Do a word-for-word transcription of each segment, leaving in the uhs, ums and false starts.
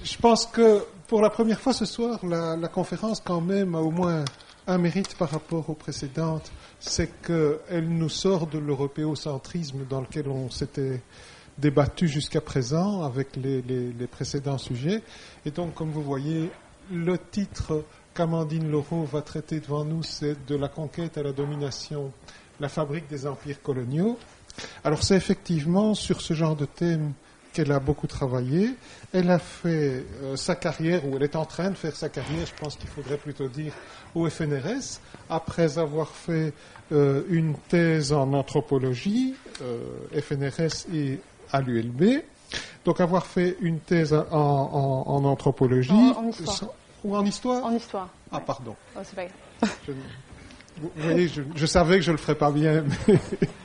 je pense que pour la première fois ce soir, la, la conférence quand même a au moins un mérite par rapport aux précédentes, c'est qu'elle nous sort de l'européocentrisme dans lequel on s'était débattu jusqu'à présent avec les, les, les précédents sujets. Et donc, comme vous voyez, le titre qu'Amandine Laureau va traiter devant nous, c'est de la conquête à la domination, la fabrique des empires coloniaux. Alors, c'est effectivement sur ce genre de thème qu'elle a beaucoup travaillé. Elle a fait euh, sa carrière, ou elle est en train de faire sa carrière, je pense qu'il faudrait plutôt dire, au F N R S, après avoir fait euh, une thèse en anthropologie, euh, F N R S et à l'U L B. Donc avoir fait une thèse en, en, en anthropologie. En, en histoire. Ou en histoire ? En histoire. Ah, pardon. Oh, c'est pas grave. Je, vous voyez, je, je savais que je ne le ferais pas bien, mais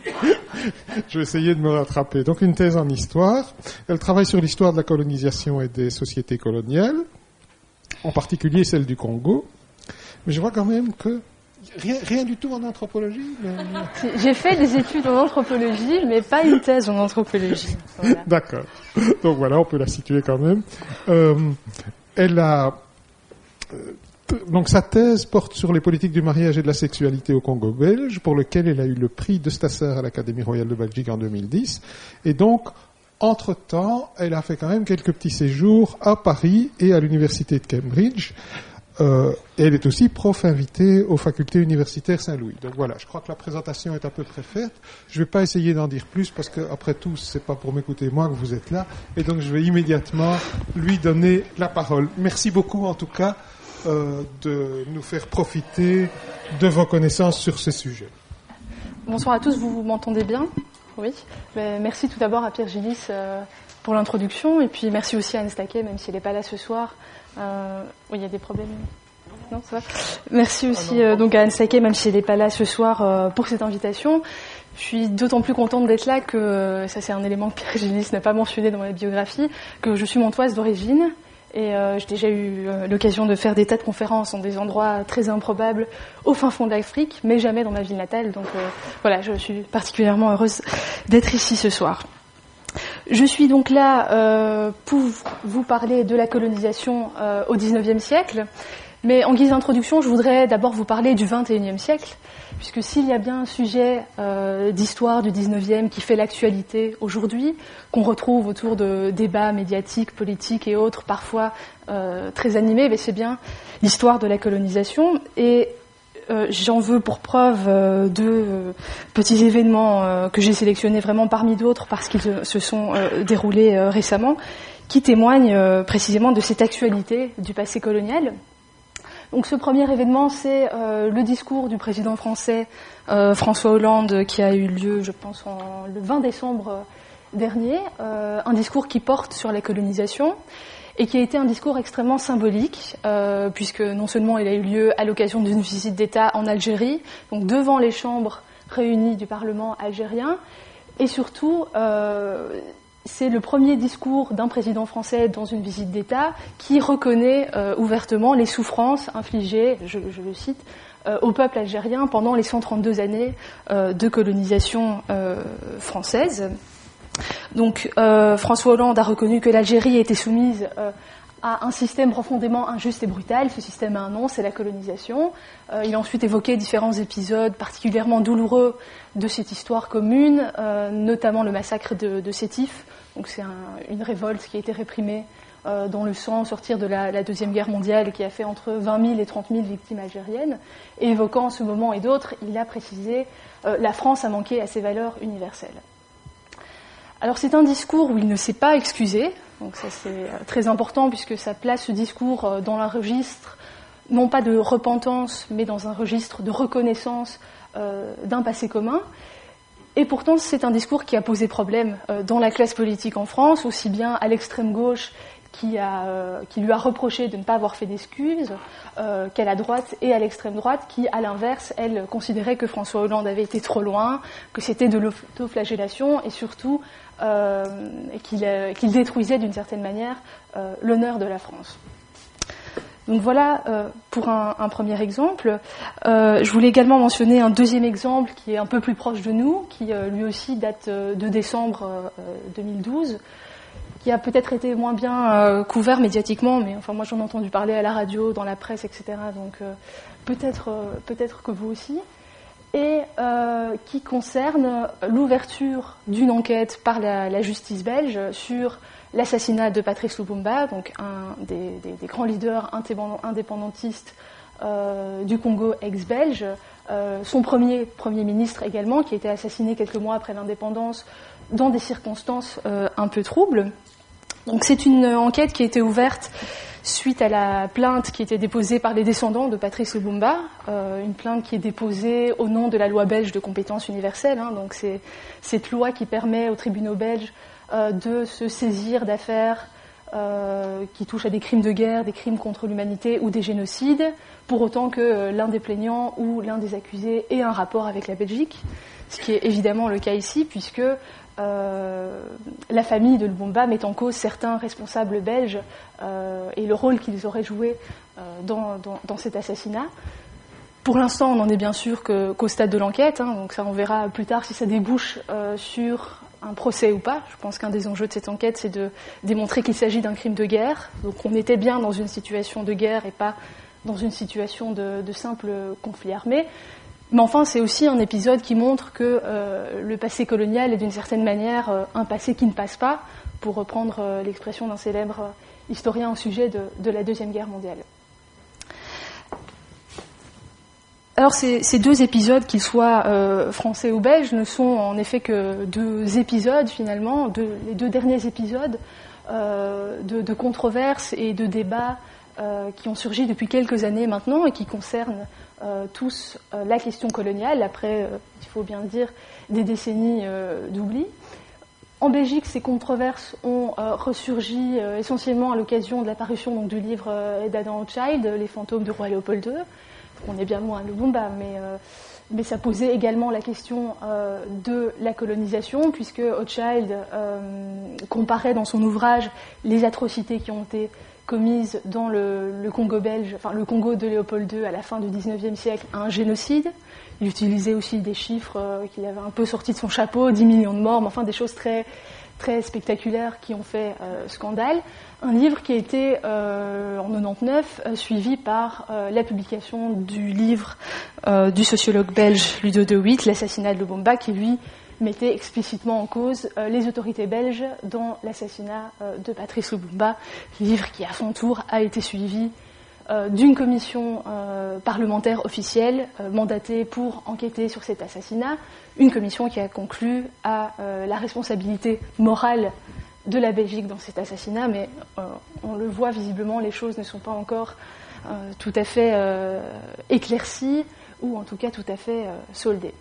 je vais essayer de me rattraper. Donc une thèse en histoire. Elle travaille sur l'histoire de la colonisation et des sociétés coloniales, en particulier celle du Congo. Mais je vois quand même que rien, rien du tout en anthropologie. Mais... J'ai fait des études en anthropologie, mais pas une thèse en anthropologie. Voilà. D'accord. Donc voilà, on peut la situer quand même. Euh, elle a... Euh, Donc sa thèse porte sur les politiques du mariage et de la sexualité au Congo belge, pour lequel elle a eu le prix de Stasser à l'Académie royale de Belgique en deux mille dix. Et donc, entre-temps, elle a fait quand même quelques petits séjours à Paris et à l'Université de Cambridge. Euh, et elle est aussi prof invitée aux facultés universitaires Saint-Louis. Donc voilà, je crois que la présentation est à peu près faite. Je ne vais pas essayer d'en dire plus parce que, après tout, c'est pas pour m'écouter moi que vous êtes là. Et donc, je vais immédiatement lui donner la parole. Merci beaucoup, en tout cas, euh, de nous faire profiter de vos connaissances sur ces sujets. Bonsoir à tous, vous m'entendez bien ? Oui. Mais merci tout d'abord à Pierre Gillis euh, pour l'introduction, et puis merci aussi à Anne Staquet, même si elle n'est pas là ce soir. Euh, oui, il y a des problèmes. Non, ça va. Merci aussi euh, donc à Anne Staquet, même si elle n'est pas là ce soir, euh, pour cette invitation. Je suis d'autant plus contente d'être là que, euh, ça c'est un élément que Pierre Gillis n'a pas mentionné dans ma biographie, que je suis montoise d'origine. Et euh, j'ai déjà eu euh, l'occasion de faire des tas de conférences dans des endroits très improbables au fin fond de l'Afrique, mais jamais dans ma ville natale. Donc euh, voilà, je suis particulièrement heureuse d'être ici ce soir. Je suis donc là euh, pour vous parler de la colonisation euh, au dix-neuvième siècle. Mais en guise d'introduction, je voudrais d'abord vous parler du vingt et unième siècle, puisque s'il y a bien un sujet euh, d'histoire du dix-neuvième qui fait l'actualité aujourd'hui, qu'on retrouve autour de débats médiatiques, politiques et autres, parfois euh, très animés, mais c'est bien l'histoire de la colonisation. Et euh, j'en veux pour preuve euh, deux euh, petits événements euh, que j'ai sélectionnés vraiment parmi d'autres, parce qu'ils se sont euh, déroulés euh, récemment, qui témoignent euh, précisément de cette actualité du passé colonial. Donc ce premier événement, c'est euh, le discours du président français euh, François Hollande, qui a eu lieu, je pense, en, le vingt décembre dernier, euh, un discours qui porte sur la colonisation et qui a été un discours extrêmement symbolique, euh, puisque non seulement il a eu lieu à l'occasion d'une visite d'État en Algérie, donc devant les chambres réunies du Parlement algérien, et surtout... Euh, c'est le premier discours d'un président français dans une visite d'État qui reconnaît euh, ouvertement les souffrances infligées, je, je le cite, euh, au peuple algérien pendant les cent trente-deux années euh, de colonisation euh, française. Donc euh, François Hollande a reconnu que l'Algérie était soumise euh, à un système profondément injuste et brutal. Ce système a un nom, c'est la colonisation. Euh, il a ensuite évoqué différents épisodes particulièrement douloureux de cette histoire commune, euh, notamment le massacre de, de Sétif. Donc c'est un, une révolte qui a été réprimée euh, dans le sang au sortir de la, la Deuxième Guerre mondiale et qui a fait entre vingt mille et trente mille victimes algériennes. Et évoquant ce moment et d'autres, il a précisé euh, « La France a manqué à ses valeurs universelles ». Alors c'est un discours où il ne s'est pas excusé, donc ça c'est très important puisque ça place ce discours dans un registre, non pas de repentance, mais dans un registre de reconnaissance euh, d'un passé commun. Et pourtant c'est un discours qui a posé problème euh, dans la classe politique en France, aussi bien à l'extrême gauche qui, a, euh, qui lui a reproché de ne pas avoir fait d'excuses, euh, qu'à la droite et à l'extrême droite qui, à l'inverse, elle considérait que François Hollande avait été trop loin, que c'était de l'autoflagellation et surtout euh, qu'il, euh, qu'il détruisait d'une certaine manière euh, l'honneur de la France. Donc voilà euh, pour un, un premier exemple. Euh, je voulais également mentionner un deuxième exemple qui est un peu plus proche de nous, qui euh, lui aussi date euh, de décembre euh, deux mille douze, qui qui a peut-être été moins bien euh, couvert médiatiquement, mais enfin moi j'en ai entendu parler à la radio, dans la presse, et cetera. Donc euh, peut-être, euh, peut-être que vous aussi. Et euh, qui concerne l'ouverture d'une enquête par la, la justice belge sur l'assassinat de Patrice Lumumba, donc un des, des, des grands leaders indépendantistes euh, du Congo ex-belge, euh, son premier Premier ministre également, qui a été assassiné quelques mois après l'indépendance dans des circonstances euh, un peu troubles. Donc c'est une enquête qui a été ouverte suite à la plainte qui était déposée par les descendants de Patrice Lumumba, euh, une plainte qui est déposée au nom de la loi belge de compétence universelle. Hein, donc c'est cette loi qui permet aux tribunaux belges euh, de se saisir d'affaires euh, qui touchent à des crimes de guerre, des crimes contre l'humanité ou des génocides, pour autant que euh, l'un des plaignants ou l'un des accusés ait un rapport avec la Belgique, ce qui est évidemment le cas ici, puisque Euh, la famille de Lumumba met en cause certains responsables belges euh, et le rôle qu'ils auraient joué euh, dans, dans, dans cet assassinat. Pour l'instant, on n'en est bien sûr que, qu'au stade de l'enquête, hein, donc ça on verra plus tard si ça débouche euh, sur un procès ou pas. Je pense qu'un des enjeux de cette enquête, c'est de démontrer qu'il s'agit d'un crime de guerre. Donc on était bien dans une situation de guerre et pas dans une situation de, de simple conflit armé. Mais enfin, c'est aussi un épisode qui montre que euh, le passé colonial est d'une certaine manière euh, un passé qui ne passe pas, pour reprendre euh, l'expression d'un célèbre euh, historien au sujet de, de la Deuxième Guerre mondiale. Alors ces, ces deux épisodes, qu'ils soient euh, français ou belges, ne sont en effet que deux épisodes finalement, deux, les deux derniers épisodes euh, de, de controverses et de débats euh, qui ont surgi depuis quelques années maintenant et qui concernent Euh, tous euh, la question coloniale, après, euh, il faut bien dire, des décennies euh, d'oubli. En Belgique, ces controverses ont euh, ressurgi euh, essentiellement à l'occasion de l'apparition donc, du livre euh, d'Adam Hochschild, Les fantômes du roi Léopold deux. On est bien loin de Lumumba, mais, euh, mais ça posait également la question euh, de la colonisation, puisque Hochschild euh, comparait dans son ouvrage les atrocités qui ont été commise dans le, le Congo belge, enfin le Congo de Léopold deux à la fin du dix-neuvième siècle, à un génocide. Il utilisait aussi des chiffres euh, qu'il avait un peu sortis de son chapeau, dix millions de morts, mais enfin des choses très, très spectaculaires qui ont fait euh, scandale. Un livre qui a été, euh, en quatre-vingt-dix-neuf, euh, suivi par euh, la publication du livre euh, du sociologue belge Ludo de Witt, L'assassinat de Lumumba, qui lui mettait explicitement en cause euh, les autorités belges dans l'assassinat euh, de Patrice Lumumba, livre qui à son tour a été suivi euh, d'une commission euh, parlementaire officielle euh, mandatée pour enquêter sur cet assassinat, une commission qui a conclu à euh, la responsabilité morale de la Belgique dans cet assassinat, mais euh, on le voit visiblement, les choses ne sont pas encore euh, tout à fait euh, éclaircies, ou en tout cas tout à fait euh, soldées.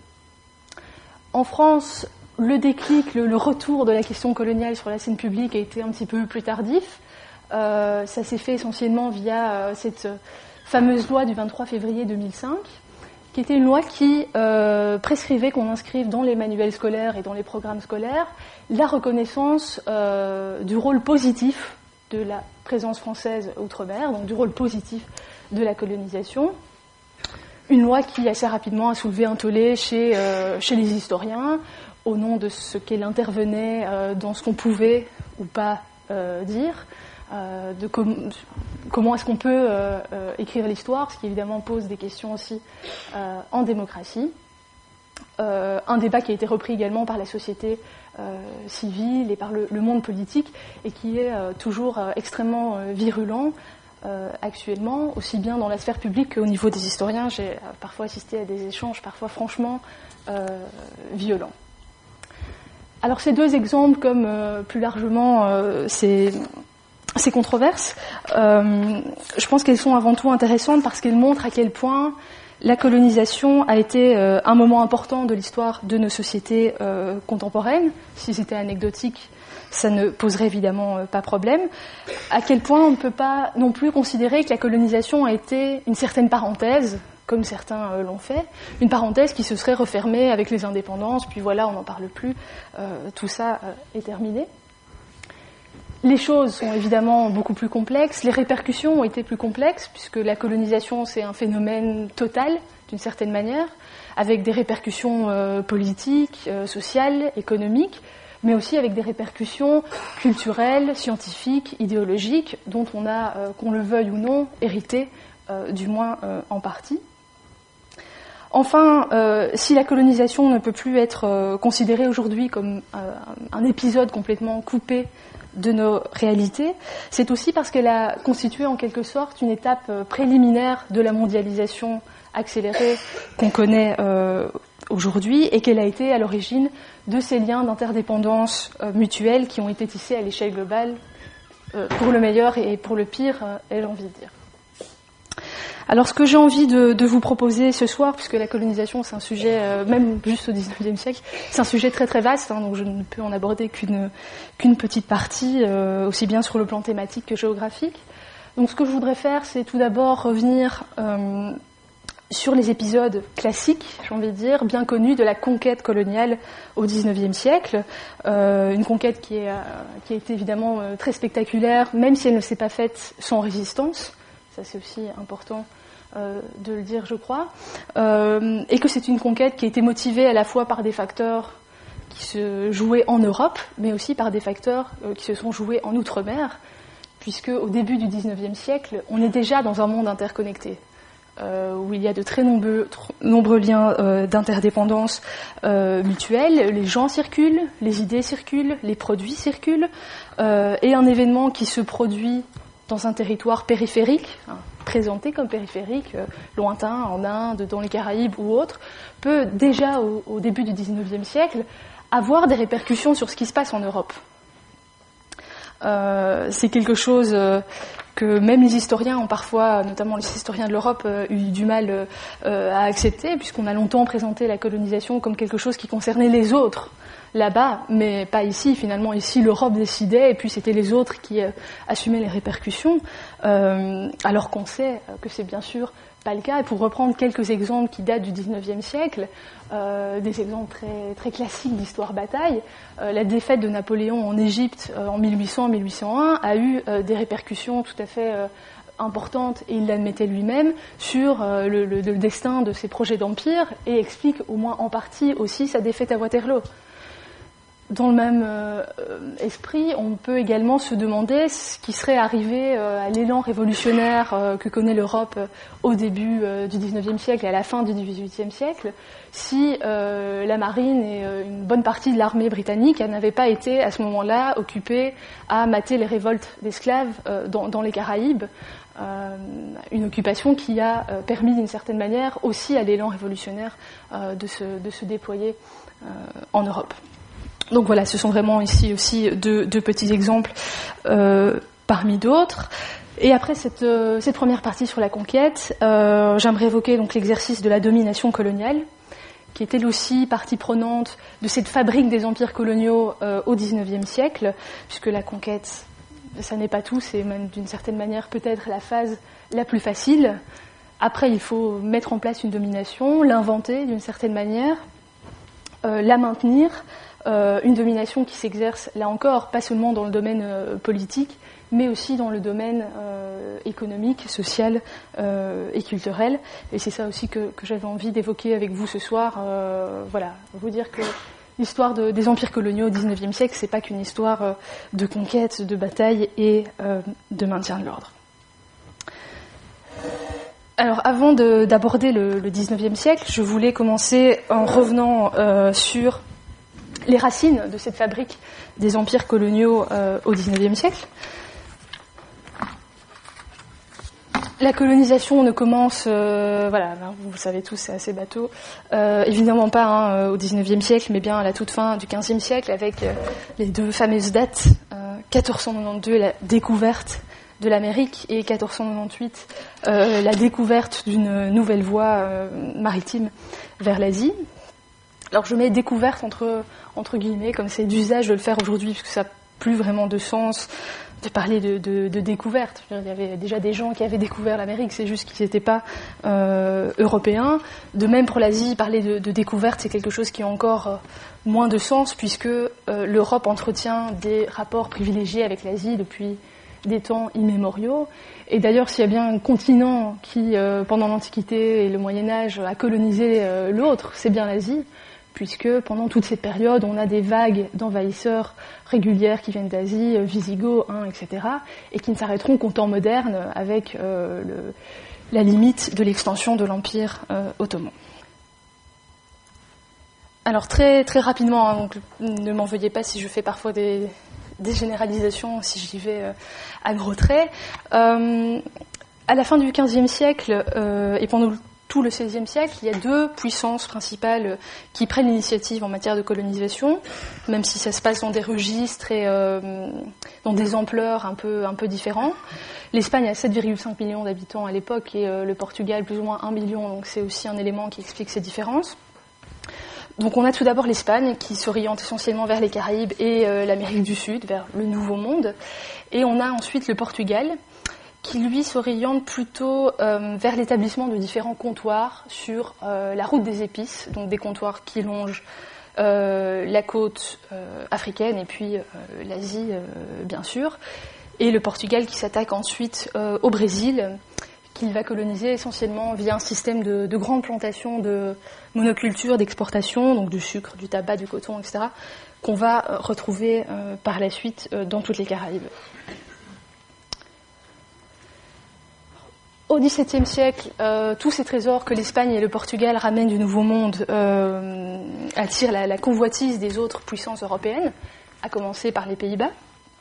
En France, le déclic, le, le retour de la question coloniale sur la scène publique a été un petit peu plus tardif. Euh, ça s'est fait essentiellement via euh, cette fameuse loi du vingt-trois février deux mille cinq, qui était une loi qui euh, prescrivait qu'on inscrive dans les manuels scolaires et dans les programmes scolaires la reconnaissance euh, du rôle positif de la présence française outre-mer, donc du rôle positif de la colonisation. Une loi qui assez rapidement a soulevé un tollé chez, euh, chez les historiens, au nom de ce qu'elle intervenait euh, dans ce qu'on pouvait ou pas euh, dire, euh, de com- comment est-ce qu'on peut euh, euh, écrire l'histoire, ce qui évidemment pose des questions aussi euh, en démocratie. Euh, un débat qui a été repris également par la société euh, civile et par le, le monde politique et qui est euh, toujours euh, extrêmement euh, virulent. Euh, actuellement, aussi bien dans la sphère publique qu'au niveau des historiens. J'ai euh, parfois assisté à des échanges parfois franchement euh, violents. Alors ces deux exemples, comme euh, plus largement euh, ces, ces controverses, euh, je pense qu'elles sont avant tout intéressantes parce qu'elles montrent à quel point la colonisation a été euh, un moment important de l'histoire de nos sociétés euh, contemporaines. Si c'était anecdotique, ça ne poserait évidemment pas problème. À quel point on ne peut pas non plus considérer que la colonisation a été une certaine parenthèse, comme certains euh, l'ont fait, une parenthèse qui se serait refermée avec les indépendances, puis voilà, on n'en parle plus, euh, tout ça euh, est terminé. Les choses sont évidemment beaucoup plus complexes, les répercussions ont été plus complexes, puisque la colonisation, c'est un phénomène total, d'une certaine manière, avec des répercussions euh, politiques, euh, sociales, économiques, mais aussi avec des répercussions culturelles, scientifiques, idéologiques, dont on a, euh, qu'on le veuille ou non, hérité, euh, du moins euh, en partie. Enfin, euh, si la colonisation ne peut plus être euh, considérée aujourd'hui comme euh, un épisode complètement coupé de nos réalités, c'est aussi parce qu'elle a constitué en quelque sorte une étape euh, préliminaire de la mondialisation accélérée qu'on connaît euh, aujourd'hui et qu'elle a été à l'origine de ces liens d'interdépendance euh, mutuelle qui ont été tissés à l'échelle globale euh, pour le meilleur et pour le pire, euh, ai-je envie de dire. Alors ce que j'ai envie de, de vous proposer ce soir, puisque la colonisation c'est un sujet, euh, même juste au dix-neuvième siècle, c'est un sujet très très vaste, hein, donc je ne peux en aborder qu'une, qu'une petite partie, euh, aussi bien sur le plan thématique que géographique. Donc ce que je voudrais faire, c'est tout d'abord revenir euh, sur les épisodes classiques, j'ai envie de dire, bien connus de la conquête coloniale au dix-neuvième siècle, euh, une conquête qui, est, euh, qui a été évidemment euh, très spectaculaire, même si elle ne s'est pas faite sans résistance, ça c'est aussi important Euh, de le dire, je crois, euh, et que c'est une conquête qui a été motivée à la fois par des facteurs qui se jouaient en Europe, mais aussi par des facteurs euh, qui se sont joués en Outre-mer, puisque au début du dix-neuvième siècle, on est déjà dans un monde interconnecté, euh, où il y a de très nombreux, tr- nombreux liens euh, d'interdépendance euh, mutuelle. Les gens circulent, les idées circulent, les produits circulent, euh, et un événement qui se produit dans un territoire périphérique, hein, présenté comme périphérique, euh, lointain, en Inde, dans les Caraïbes ou autre, peut déjà au, au début du dix-neuvième siècle avoir des répercussions sur ce qui se passe en Europe. Euh, c'est quelque chose euh, que même les historiens ont parfois, notamment les historiens de l'Europe, euh, eu du mal euh, à accepter, puisqu'on a longtemps présenté la colonisation comme quelque chose qui concernait les autres là-bas, mais pas ici. Finalement, ici, l'Europe décidait, et puis c'était les autres qui euh, assumaient les répercussions, euh, alors qu'on sait que c'est bien sûr pas le cas. Et pour reprendre quelques exemples qui datent du dix-neuvième siècle, euh, des exemples très, très classiques d'histoire-bataille, euh, la défaite de Napoléon en Égypte euh, en mille huit cents mille huit cent un a eu euh, des répercussions tout à fait euh, importante, et il l'admettait lui-même, sur euh, le, le, le destin de ses projets d'empire, et explique au moins en partie aussi sa défaite à Waterloo. Dans le même euh, esprit, on peut également se demander ce qui serait arrivé euh, à l'élan révolutionnaire euh, que connaît l'Europe euh, au début euh, du dix-neuvième siècle et à la fin du dix-huitième siècle, si euh, la marine et euh, une bonne partie de l'armée britannique n'avaient pas été à ce moment-là occupées à mater les révoltes d'esclaves euh, dans, dans les Caraïbes, euh, une occupation qui a euh, permis d'une certaine manière aussi à l'élan révolutionnaire euh, de, se, de se déployer euh, en Europe. Donc voilà, ce sont vraiment ici aussi deux, deux petits exemples euh, parmi d'autres. Et après cette, euh, cette première partie sur la conquête, euh, j'aimerais évoquer donc l'exercice de la domination coloniale, qui est elle aussi partie prenante de cette fabrique des empires coloniaux euh, au dix-neuvième siècle, puisque la conquête, ça n'est pas tout, c'est même d'une certaine manière peut-être la phase la plus facile. Après, il faut mettre en place une domination, l'inventer d'une certaine manière, euh, la maintenir. Euh, une domination qui s'exerce, là encore, pas seulement dans le domaine euh, politique, mais aussi dans le domaine euh, économique, social euh, et culturel. Et c'est ça aussi que, que j'avais envie d'évoquer avec vous ce soir. Euh, voilà, vous dire que l'histoire de, des empires coloniaux au dix-neuvième siècle, c'est pas qu'une histoire euh, de conquête, de bataille et euh, de maintien de l'ordre. Alors, avant de, d'aborder le, le dix-neuvième siècle, je voulais commencer en revenant euh, sur les racines de cette fabrique des empires coloniaux euh, au dix-neuvième siècle. La colonisation ne commence, euh, voilà, vous le savez tous, c'est assez bateau, euh, évidemment pas hein, au dix-neuvième siècle, mais bien à la toute fin du quinzième siècle, avec euh, les deux fameuses dates, euh, quatorze cent quatre-vingt-douze, la découverte de l'Amérique, et quatorze cent quatre-vingt-dix-huit, euh, la découverte d'une nouvelle voie euh, maritime vers l'Asie. Alors je mets découverte entre, entre guillemets, comme c'est d'usage de le faire aujourd'hui, puisque ça n'a plus vraiment de sens de parler de, de, de découverte. Je veux dire, il y avait déjà des gens qui avaient découvert l'Amérique, c'est juste qu'ils n'étaient pas euh, européens. De même pour l'Asie, parler de, de découverte, c'est quelque chose qui a encore euh, moins de sens, puisque euh, l'Europe entretient des rapports privilégiés avec l'Asie depuis des temps immémoriaux. Et d'ailleurs, s'il y a bien un continent qui, euh, pendant l'Antiquité et le Moyen-Âge, a colonisé euh, l'autre, c'est bien l'Asie, puisque pendant toute cette période, on a des vagues d'envahisseurs régulières qui viennent d'Asie, Visigoths, hein, et cetera, et qui ne s'arrêteront qu'au temps moderne avec euh, le, la limite de l'extension de l'Empire euh, ottoman. Alors très, très rapidement, hein, donc, ne m'en veuillez pas si je fais parfois des, des généralisations, si j'y vais euh, à gros traits. Euh, à la fin du quinzième siècle euh, et pendant tout le seizième siècle, il y a deux puissances principales qui prennent l'initiative en matière de colonisation, même si ça se passe dans des registres et euh, dans des ampleurs un peu, un peu différents. L'Espagne a sept virgule cinq millions d'habitants à l'époque et euh, le Portugal plus ou moins un million, donc c'est aussi un élément qui explique ces différences. Donc on a tout d'abord l'Espagne qui s'oriente essentiellement vers les Caraïbes et euh, l'Amérique du Sud, vers le Nouveau Monde. Et on a ensuite le Portugal qui lui s'oriente plutôt euh, vers l'établissement de différents comptoirs sur euh, la route des épices, donc des comptoirs qui longent euh, la côte euh, africaine et puis euh, l'Asie euh, bien sûr, et le Portugal qui s'attaque ensuite euh, au Brésil, qu'il va coloniser essentiellement via un système de, de grandes plantations de monoculture, d'exportation, donc du sucre, du tabac, du coton, et cetera, qu'on va euh, retrouver euh, par la suite euh, dans toutes les Caraïbes. Au XVIIe siècle, euh, tous ces trésors que l'Espagne et le Portugal ramènent du Nouveau Monde euh, attirent la, la convoitise des autres puissances européennes, à commencer par les Pays-Bas.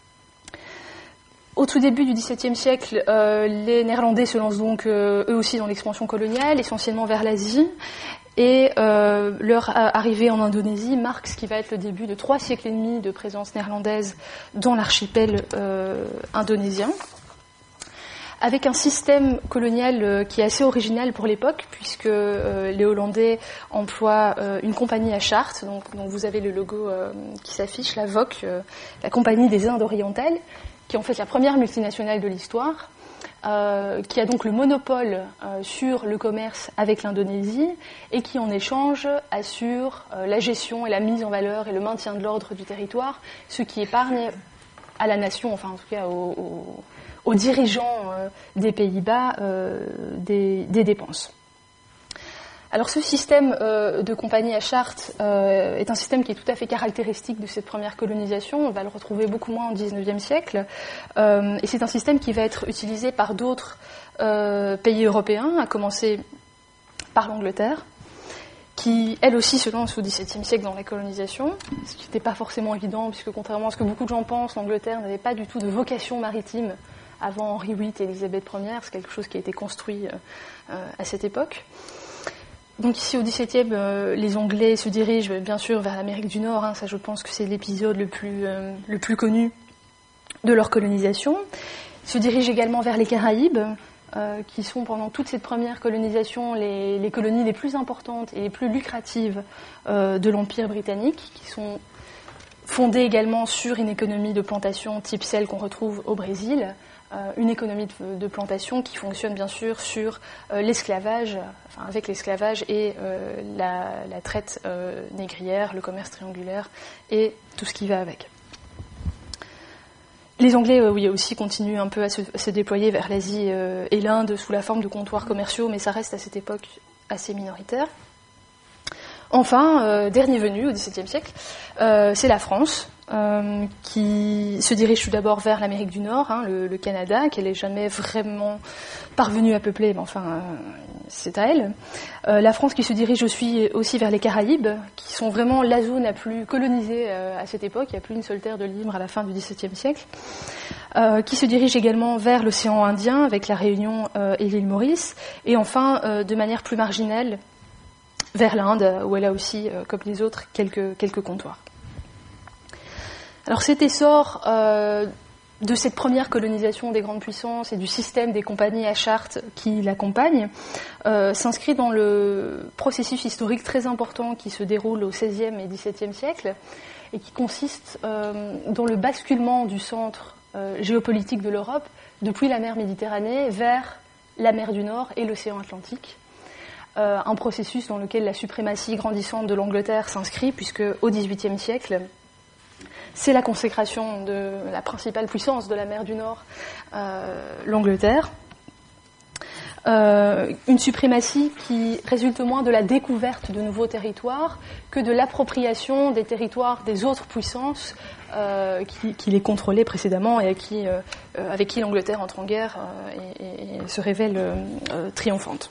Au tout début du XVIIe siècle, euh, les Néerlandais se lancent donc euh, eux aussi dans l'expansion coloniale, essentiellement vers l'Asie, et euh, leur arrivée en Indonésie marque ce qui va être le début de trois siècles et demi de présence néerlandaise dans l'archipel euh, indonésien, avec un système colonial euh, qui est assez original pour l'époque, puisque euh, les Hollandais emploient euh, une compagnie à charte, donc, donc vous avez le logo euh, qui s'affiche, la V O C, euh, la Compagnie des Indes orientales, qui est en fait la première multinationale de l'histoire, euh, qui a donc le monopole euh, sur le commerce avec l'Indonésie et qui en échange assure euh, la gestion et la mise en valeur et le maintien de l'ordre du territoire, ce qui épargne à la nation, enfin en tout cas aux, aux, aux dirigeants euh, des Pays-Bas euh, des, des dépenses. Alors ce système euh, de compagnie à charte euh, est un système qui est tout à fait caractéristique de cette première colonisation. On va le retrouver beaucoup moins au dix-neuvième siècle. Euh, et c'est un système qui va être utilisé par d'autres euh, pays européens, à commencer par l'Angleterre, qui, elle aussi, se lance au dix-septième siècle dans la colonisation, ce qui n'était pas forcément évident, puisque contrairement à ce que beaucoup de gens pensent, l'Angleterre n'avait pas du tout de vocation maritime avant Henri huit et Élisabeth première. C'est quelque chose qui a été construit euh, à cette époque. Donc ici au dix-septième, euh, les Anglais se dirigent bien sûr vers l'Amérique du Nord, hein, ça je pense que c'est l'épisode le plus, euh, le plus connu de leur colonisation. Ils se dirigent également vers les Caraïbes, euh, qui sont pendant toute cette première colonisation les, les colonies les plus importantes et les plus lucratives euh, de l'Empire britannique, qui sont fondées également sur une économie de plantation type celle qu'on retrouve au Brésil, Euh, une économie de, de plantation qui fonctionne bien sûr sur euh, l'esclavage, enfin avec l'esclavage et euh, la, la traite euh, négrière, le commerce triangulaire et tout ce qui va avec. Les Anglais, euh, oui, aussi continuent un peu à se, à se déployer vers l'Asie euh, et l'Inde sous la forme de comptoirs commerciaux, mais ça reste à cette époque assez minoritaire. Enfin, euh, dernier venu au dix-septième siècle, euh, c'est la France, euh, qui se dirige tout d'abord vers l'Amérique du Nord, hein, le, le Canada, qu'elle n'est jamais vraiment parvenue à peupler, mais enfin, euh, c'est à elle. Euh, la France qui se dirige aussi, aussi vers les Caraïbes, qui sont vraiment la zone la plus colonisée euh, à cette époque. Il n'y a plus une seule terre de libre à la fin du dix-septième siècle. Euh, qui se dirige également vers l'océan Indien, avec la Réunion euh, et l'île Maurice. Et enfin, euh, de manière plus marginale, vers l'Inde, où elle a aussi, euh, comme les autres, quelques, quelques comptoirs. Alors cet essor euh, de cette première colonisation des grandes puissances et du système des compagnies à charte qui l'accompagne euh, s'inscrit dans le processus historique très important qui se déroule au seizième et dix-septième siècle et qui consiste euh, dans le basculement du centre euh, géopolitique de l'Europe depuis la mer Méditerranée vers la mer du Nord et l'océan Atlantique. Euh, un processus dans lequel la suprématie grandissante de l'Angleterre s'inscrit, puisque au dix-huitième siècle, c'est la consécration de la principale puissance de la mer du Nord, euh, l'Angleterre. Euh, une suprématie qui résulte moins de la découverte de nouveaux territoires que de l'appropriation des territoires des autres puissances euh, qui, qui les contrôlaient précédemment et à qui, euh, avec qui l'Angleterre entre en guerre euh, et, et se révèle euh, triomphante.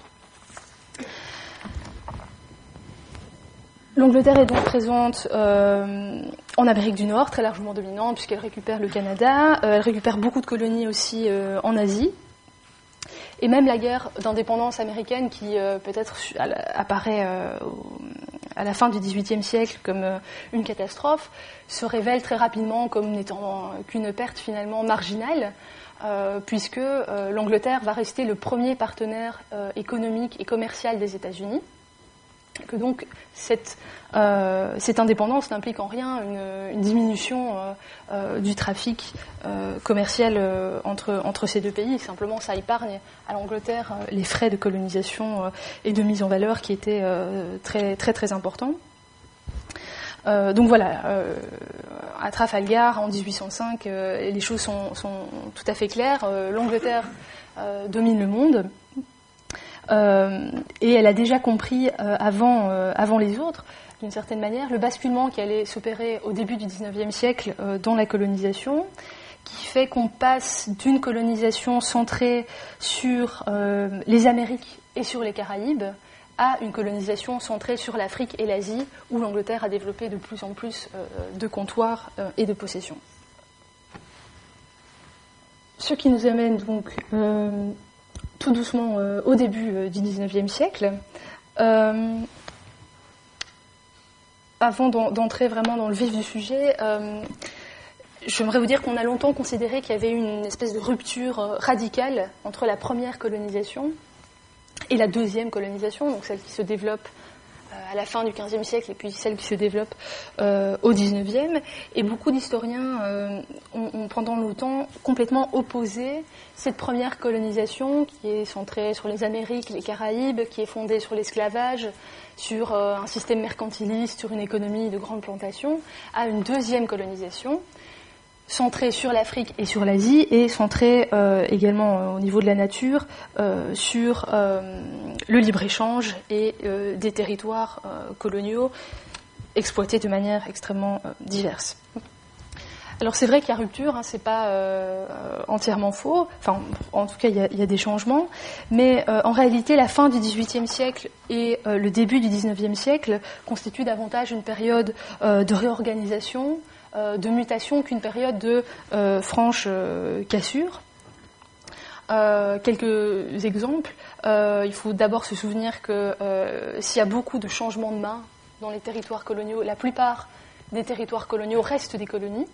L'Angleterre est donc présente euh, en Amérique du Nord, très largement dominante, puisqu'elle récupère le Canada, euh, elle récupère beaucoup de colonies aussi euh, en Asie. Et même la guerre d'indépendance américaine qui euh, peut-être apparaît euh, à la fin du dix-huitième siècle comme euh, une catastrophe, se révèle très rapidement comme n'étant qu'une perte finalement marginale, euh, puisque euh, l'Angleterre va rester le premier partenaire euh, économique et commercial des États-Unis. Que donc cette, euh, cette indépendance n'implique en rien une, une diminution euh, euh, du trafic euh, commercial euh, entre, entre ces deux pays. Simplement, ça épargne à l'Angleterre euh, les frais de colonisation euh, et de mise en valeur qui étaient euh, très, très, très importants. Euh, donc voilà, euh, à Trafalgar, en dix-huit cent cinq, euh, les choses sont, sont tout à fait claires. Euh, L'Angleterre euh, domine le monde. Euh, et elle a déjà compris euh, avant, euh, avant les autres, d'une certaine manière, le basculement qui allait s'opérer au début du dix-neuvième siècle euh, dans la colonisation, qui fait qu'on passe d'une colonisation centrée sur euh, les Amériques et sur les Caraïbes à une colonisation centrée sur l'Afrique et l'Asie, où l'Angleterre a développé de plus en plus euh, de comptoirs euh, et de possessions. Ce qui nous amène donc euh, tout doucement euh, au début euh, du dix-neuvième siècle. Euh, avant d'en, d'entrer vraiment dans le vif du sujet, euh, j'aimerais vous dire qu'on a longtemps considéré qu'il y avait une espèce de rupture euh, radicale entre la première colonisation et la deuxième colonisation, donc celle qui se développe euh, à la fin du quinzième siècle et puis celle qui se développe euh, au dix-neuvième. Et beaucoup d'historiens euh, ont, ont pendant longtemps complètement opposé cette première colonisation qui est centrée sur les Amériques, les Caraïbes, qui est fondée sur l'esclavage, sur euh, un système mercantiliste, sur une économie de grandes plantations, à une deuxième colonisation centrée sur l'Afrique et sur l'Asie et centrée euh, également euh, au niveau de la nature euh, sur euh, le libre-échange et euh, des territoires euh, coloniaux exploités de manière extrêmement euh, diverse. Alors c'est vrai qu'il y a rupture, hein, c'est pas euh, entièrement faux, enfin en tout cas il y a, il y a des changements, mais euh, en réalité la fin du dix-huitième siècle et euh, le début du dix-neuvième siècle constituent davantage une période euh, de réorganisation, euh, de mutation qu'une période de euh, franche euh, cassure. Euh, quelques exemples. Euh, il faut d'abord se souvenir que euh, s'il y a beaucoup de changements de main dans les territoires coloniaux, la plupart des territoires coloniaux restent des colonies.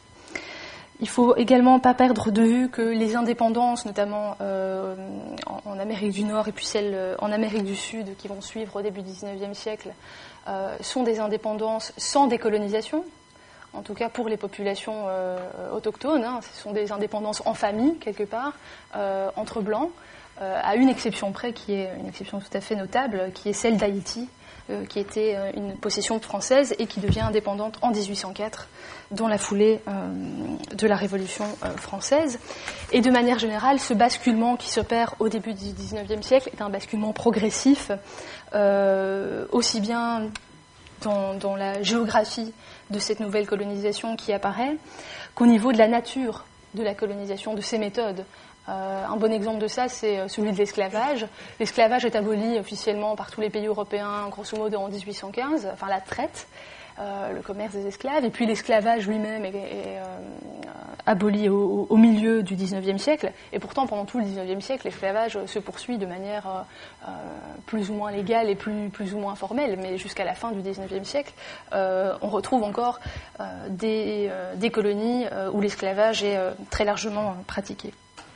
Il ne faut également pas perdre de vue que les indépendances, notamment euh, en, en Amérique du Nord et puis celles en Amérique du Sud qui vont suivre au début du dix-neuvième siècle, euh, sont des indépendances sans décolonisation, en tout cas pour les populations euh, autochtones. Hein, ce sont des indépendances en famille, quelque part, euh, entre blancs, euh, à une exception près, qui est une exception tout à fait notable, qui est celle d'Haïti, euh, qui était euh, une possession française et qui devient indépendante en dix-huit cent quatre, dans la foulée euh, de la Révolution euh, française. Et de manière générale, ce basculement qui s'opère au début du dix-neuvième siècle est un basculement progressif, euh, aussi bien dans, dans la géographie de cette nouvelle colonisation qui apparaît, qu'au niveau de la nature de la colonisation, de ses méthodes. Euh, un bon exemple de ça, c'est celui de l'esclavage. L'esclavage est aboli officiellement par tous les pays européens, grosso modo en dix-huit cent quinze, enfin la traite, euh, le commerce des esclaves, et puis l'esclavage lui-même est, est euh, aboli au, au milieu du dix-neuvième siècle, et pourtant pendant tout le dix-neuvième siècle, l'esclavage se poursuit de manière euh, plus ou moins légale et plus, plus ou moins formelle, mais jusqu'à la fin du dix-neuvième siècle, euh, on retrouve encore euh, des, euh, des colonies euh, où l'esclavage est euh, très largement euh, pratiqué.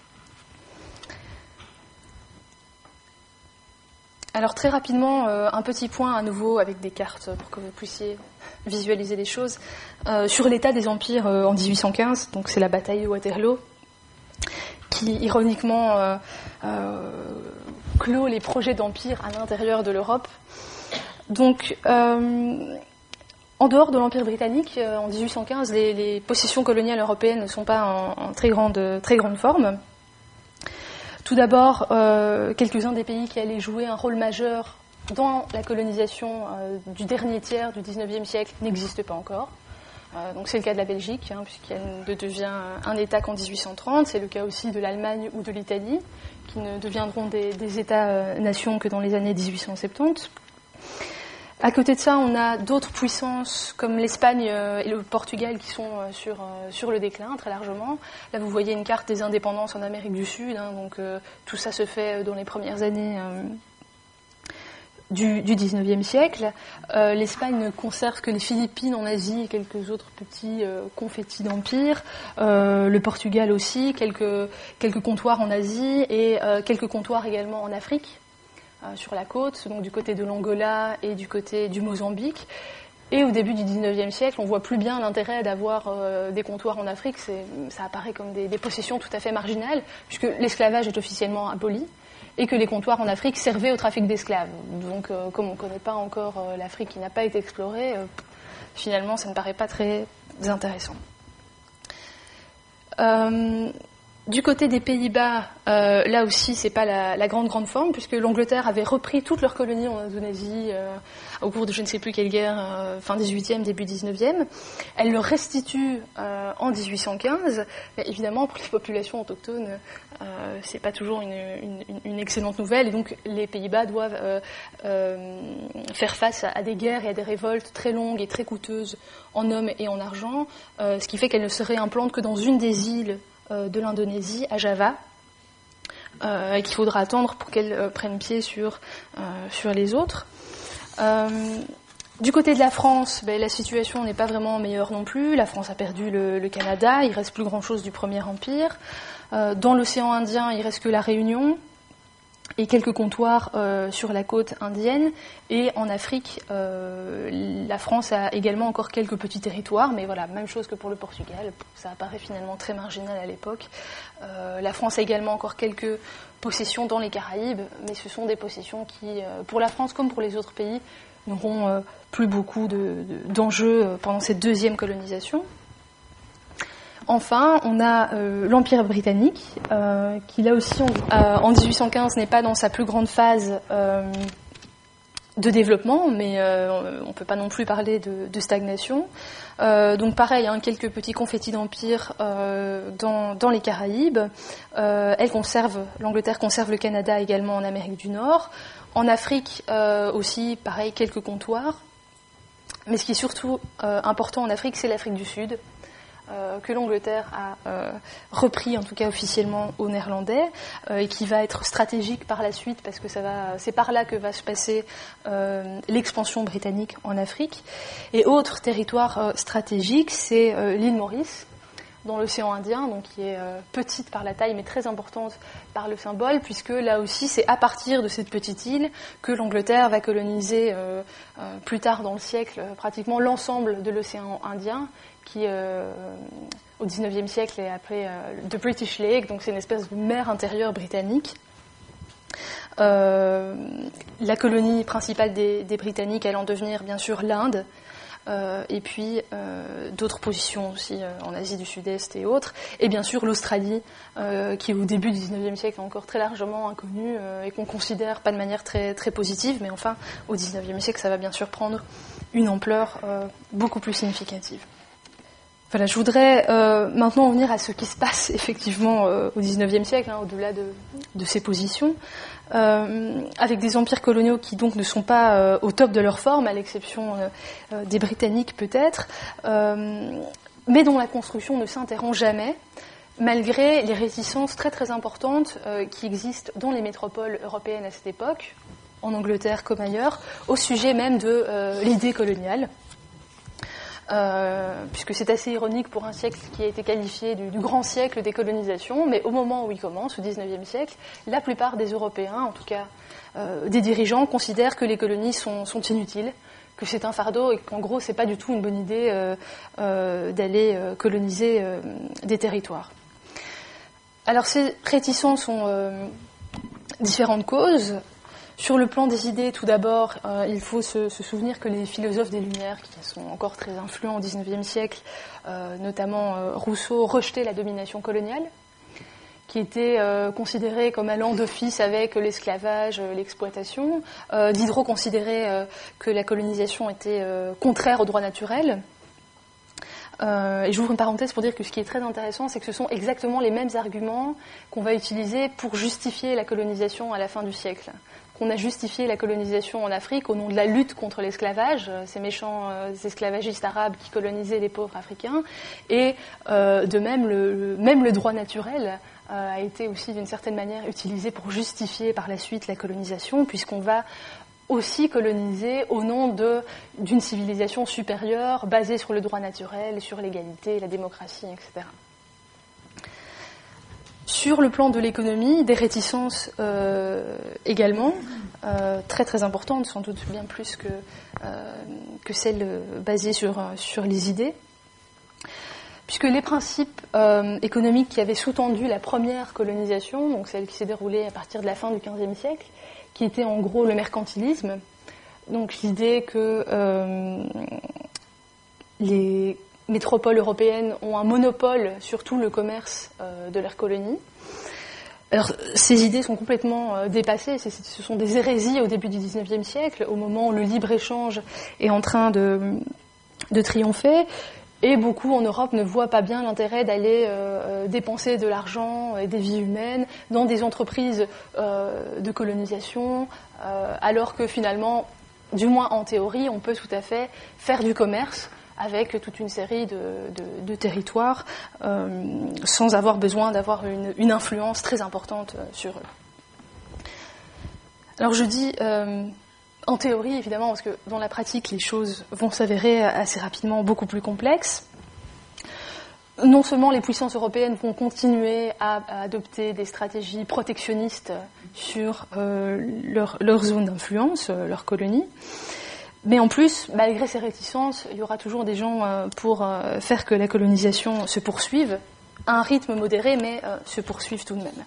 Alors très rapidement, euh, un petit point à nouveau avec des cartes pour que vous puissiez visualiser les choses. Euh, sur l'état des empires euh, en dix-huit cent quinze, donc c'est la bataille de Waterloo, qui ironiquement euh, euh, clôt les projets d'empire à l'intérieur de l'Europe. Donc euh, en dehors de l'Empire britannique, euh, en dix-huit cent quinze, les, les possessions coloniales européennes ne sont pas en, en très grande, très grande forme. Tout d'abord, euh, quelques-uns des pays qui allaient jouer un rôle majeur dans la colonisation euh, du dernier tiers du dix-neuvième siècle n'existent pas encore. Euh, donc c'est le cas de la Belgique, hein, puisqu'elle ne devient un État qu'en dix-huit cent trente. C'est le cas aussi de l'Allemagne ou de l'Italie, qui ne deviendront des, des États-nations que dans les années dix-huit cent soixante-dix. À côté de ça, on a d'autres puissances comme l'Espagne et le Portugal qui sont sur, sur le déclin très largement. Là, vous voyez une carte des indépendances en Amérique du Sud. Hein, donc euh, tout ça se fait dans les premières années euh, du, du dix-neuvième siècle. Euh, L'Espagne ne conserve que les Philippines en Asie et quelques autres petits euh, confettis d'empire. Euh, le Portugal aussi, quelques, quelques comptoirs en Asie et euh, quelques comptoirs également en Afrique. Sur la côte, donc du côté de l'Angola et du côté du Mozambique. Et au début du dix-neuvième siècle, on voit plus bien l'intérêt d'avoir euh, des comptoirs en Afrique. C'est, ça apparaît comme des, des possessions tout à fait marginales, puisque l'esclavage est officiellement aboli et que les comptoirs en Afrique servaient au trafic d'esclaves. Donc, euh, comme on ne connaît pas encore euh, l'Afrique qui n'a pas été explorée, euh, finalement, ça ne paraît pas très intéressant. Euh, Du côté des Pays-Bas, euh, là aussi, c'est pas la, la grande grande forme, puisque l'Angleterre avait repris toutes leurs colonies en Indonésie euh, au cours de je ne sais plus quelle guerre, euh, fin dix-huitième, début dix-neuvième. Elle le restitue euh, en dix-huit cent quinze, mais évidemment, pour les populations autochtones, euh, c'est pas toujours une, une, une excellente nouvelle, et donc les Pays-Bas doivent euh, euh, faire face à, à des guerres et à des révoltes très longues et très coûteuses en hommes et en argent, euh, ce qui fait qu'elle ne se réimplante que dans une des îles de l'Indonésie, à Java, euh, et qu'il faudra attendre pour qu'elle euh, prenne pied sur, euh, sur les autres. Euh, du côté de la France, ben, la situation n'est pas vraiment meilleure non plus. La France a perdu le, le Canada, il reste plus grand-chose du Premier Empire. Euh, dans l'océan Indien, il reste que la Réunion et quelques comptoirs euh, sur la côte indienne. Et en Afrique, euh, la France a également encore quelques petits territoires, mais voilà, même chose que pour le Portugal, ça apparaît finalement très marginal à l'époque. Euh, la France a également encore quelques possessions dans les Caraïbes, mais ce sont des possessions qui, euh, pour la France comme pour les autres pays, n'auront euh, plus beaucoup de, de, d'enjeux pendant cette deuxième colonisation. Enfin, on a euh, l'Empire britannique, euh, qui là aussi, on, euh, en dix-huit cent quinze, n'est pas dans sa plus grande phase euh, de développement, mais euh, on ne peut pas non plus parler de, de stagnation. Euh, donc pareil, hein, quelques petits confettis d'empire euh, dans, dans les Caraïbes. Euh, elle conserve, l'Angleterre conserve le Canada également en Amérique du Nord. En Afrique euh, aussi, pareil, quelques comptoirs. Mais ce qui est surtout euh, important en Afrique, c'est l'Afrique du Sud, Euh, que l'Angleterre a euh, repris, en tout cas officiellement, aux Néerlandais, euh, et qui va être stratégique par la suite, parce que ça va, c'est par là que va se passer euh, l'expansion britannique en Afrique. Et autre territoire euh, stratégique, c'est euh, l'île Maurice, dans l'océan Indien, donc qui est euh, petite par la taille, mais très importante par le symbole, puisque là aussi, c'est à partir de cette petite île que l'Angleterre va coloniser euh, euh, plus tard dans le siècle euh, pratiquement l'ensemble de l'océan Indien, qui, euh, au dix-neuvième siècle, est appelé euh, The British Lake, donc c'est une espèce de mer intérieure britannique. Euh, la colonie principale des, des Britanniques allant devenir, bien sûr, l'Inde, euh, et puis euh, d'autres positions aussi euh, en Asie du Sud-Est et autres, et bien sûr l'Australie, euh, qui au début du dix-neuvième siècle est encore très largement inconnue euh, et qu'on considère pas de manière très, très positive, mais enfin, au dix-neuvième siècle, ça va bien sûr prendre une ampleur euh, beaucoup plus significative. Voilà, je voudrais euh, maintenant en venir à ce qui se passe effectivement euh, au dix-neuvième siècle, hein, au-delà de, de ces positions, euh, avec des empires coloniaux qui donc ne sont pas euh, au top de leur forme, à l'exception euh, euh, des Britanniques peut-être, euh, mais dont la construction ne s'interrompt jamais, malgré les réticences très très importantes euh, qui existent dans les métropoles européennes à cette époque, en Angleterre comme ailleurs, au sujet même de euh, l'idée coloniale. Euh, puisque c'est assez ironique pour un siècle qui a été qualifié du, du grand siècle des colonisations, mais au moment où il commence, au dix-neuvième siècle, la plupart des Européens, en tout cas euh, des dirigeants, considèrent que les colonies sont, sont inutiles, que c'est un fardeau et qu'en gros c'est pas du tout une bonne idée euh, euh, d'aller euh, coloniser euh, des territoires. Alors ces réticences ont euh, différentes causes. Sur le plan des idées, tout d'abord, euh, il faut se, se souvenir que les philosophes des Lumières, qui sont encore très influents au dix-neuvième siècle, euh, notamment euh, Rousseau, rejetaient la domination coloniale, qui était euh, considéré comme allant d'office avec l'esclavage, euh, l'exploitation. Euh, Diderot considérait euh, que la colonisation était euh, contraire au droit naturel. Euh, et j'ouvre une parenthèse pour dire que ce qui est très intéressant, c'est que ce sont exactement les mêmes arguments qu'on va utiliser pour justifier la colonisation à la fin du siècle. Qu'on a justifié la colonisation en Afrique au nom de la lutte contre l'esclavage, ces méchants euh, esclavagistes arabes qui colonisaient les pauvres africains, et euh, de même le, le, même le droit naturel euh, a été aussi d'une certaine manière utilisé pour justifier par la suite la colonisation, puisqu'on va aussi colonisé au nom de, d'une civilisation supérieure basée sur le droit naturel, sur l'égalité, la démocratie, et cetera. Sur le plan de l'économie, des réticences euh, également, euh, très très importantes, sans doute bien plus que, euh, que celles basées sur, sur les idées, puisque les principes euh, économiques qui avaient sous-tendu la première colonisation, donc celle qui s'est déroulée à partir de la fin du quinzième siècle, qui était en gros le mercantilisme, donc l'idée que euh, les métropoles européennes ont un monopole sur tout le commerce euh, de leurs colonies. Alors, ces idées sont complètement euh, dépassées, c'est, ce sont des hérésies au début du dix-neuvième siècle, au moment où le libre-échange est en train de, de triompher. Et beaucoup en Europe ne voient pas bien l'intérêt d'aller euh, dépenser de l'argent et des vies humaines dans des entreprises euh, de colonisation, euh, alors que finalement, du moins en théorie, on peut tout à fait faire du commerce avec toute une série de, de, de territoires euh, sans avoir besoin d'avoir une, une influence très importante sur eux. Alors je dis... Euh, En théorie, évidemment, parce que dans la pratique, les choses vont s'avérer assez rapidement beaucoup plus complexes. Non seulement les puissances européennes vont continuer à, à adopter des stratégies protectionnistes sur euh, leur, leur zone d'influence, euh, leurs colonies, mais en plus, malgré ces réticences, il y aura toujours des gens euh, pour euh, faire que la colonisation se poursuive, à un rythme modéré, mais euh, se poursuive tout de même.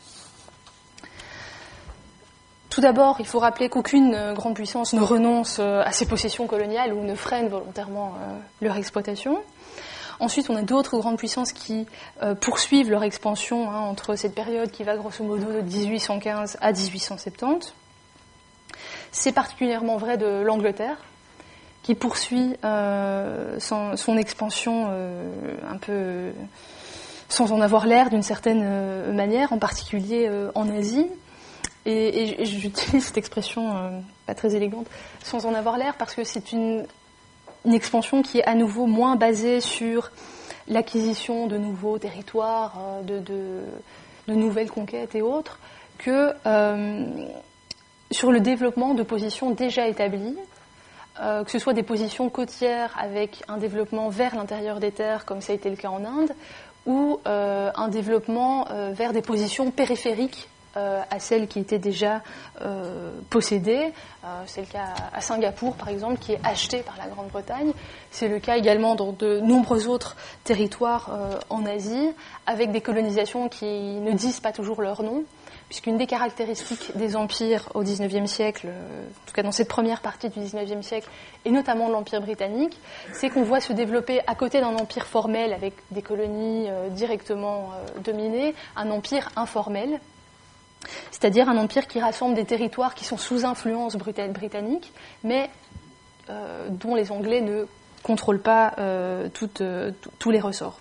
Tout d'abord, il faut rappeler qu'aucune grande puissance ne renonce à ses possessions coloniales ou ne freine volontairement leur exploitation. Ensuite, on a d'autres grandes puissances qui poursuivent leur expansion hein, entre cette période qui va grosso modo de dix-huit cent quinze à dix-huit cent soixante-dix. C'est particulièrement vrai de l'Angleterre, qui poursuit euh, son, son expansion euh, un peu sans en avoir l'air d'une certaine euh, manière, en particulier euh, en Asie. Et, et j'utilise cette expression euh, pas très élégante, sans en avoir l'air, parce que c'est une, une expansion qui est à nouveau moins basée sur l'acquisition de nouveaux territoires, euh, de, de, de nouvelles conquêtes et autres, que euh, sur le développement de positions déjà établies, euh, que ce soit des positions côtières avec un développement vers l'intérieur des terres, comme ça a été le cas en Inde, ou euh, un développement euh, vers des positions périphériques, Euh, à celles qui étaient déjà euh, possédées. Euh, c'est le cas à Singapour, par exemple, qui est acheté par la Grande-Bretagne. C'est le cas également dans de nombreux autres territoires euh, en Asie, avec des colonisations qui ne disent pas toujours leur nom, puisqu'une des caractéristiques des empires au dix-neuvième siècle, euh, en tout cas dans cette première partie du dix-neuvième siècle, et notamment de l'Empire britannique, c'est qu'on voit se développer à côté d'un empire formel avec des colonies euh, directement euh, dominées, un empire informel, c'est-à-dire un empire qui rassemble des territoires qui sont sous influence britannique, mais euh, dont les Anglais ne contrôlent pas euh, tout, euh, tous les ressorts.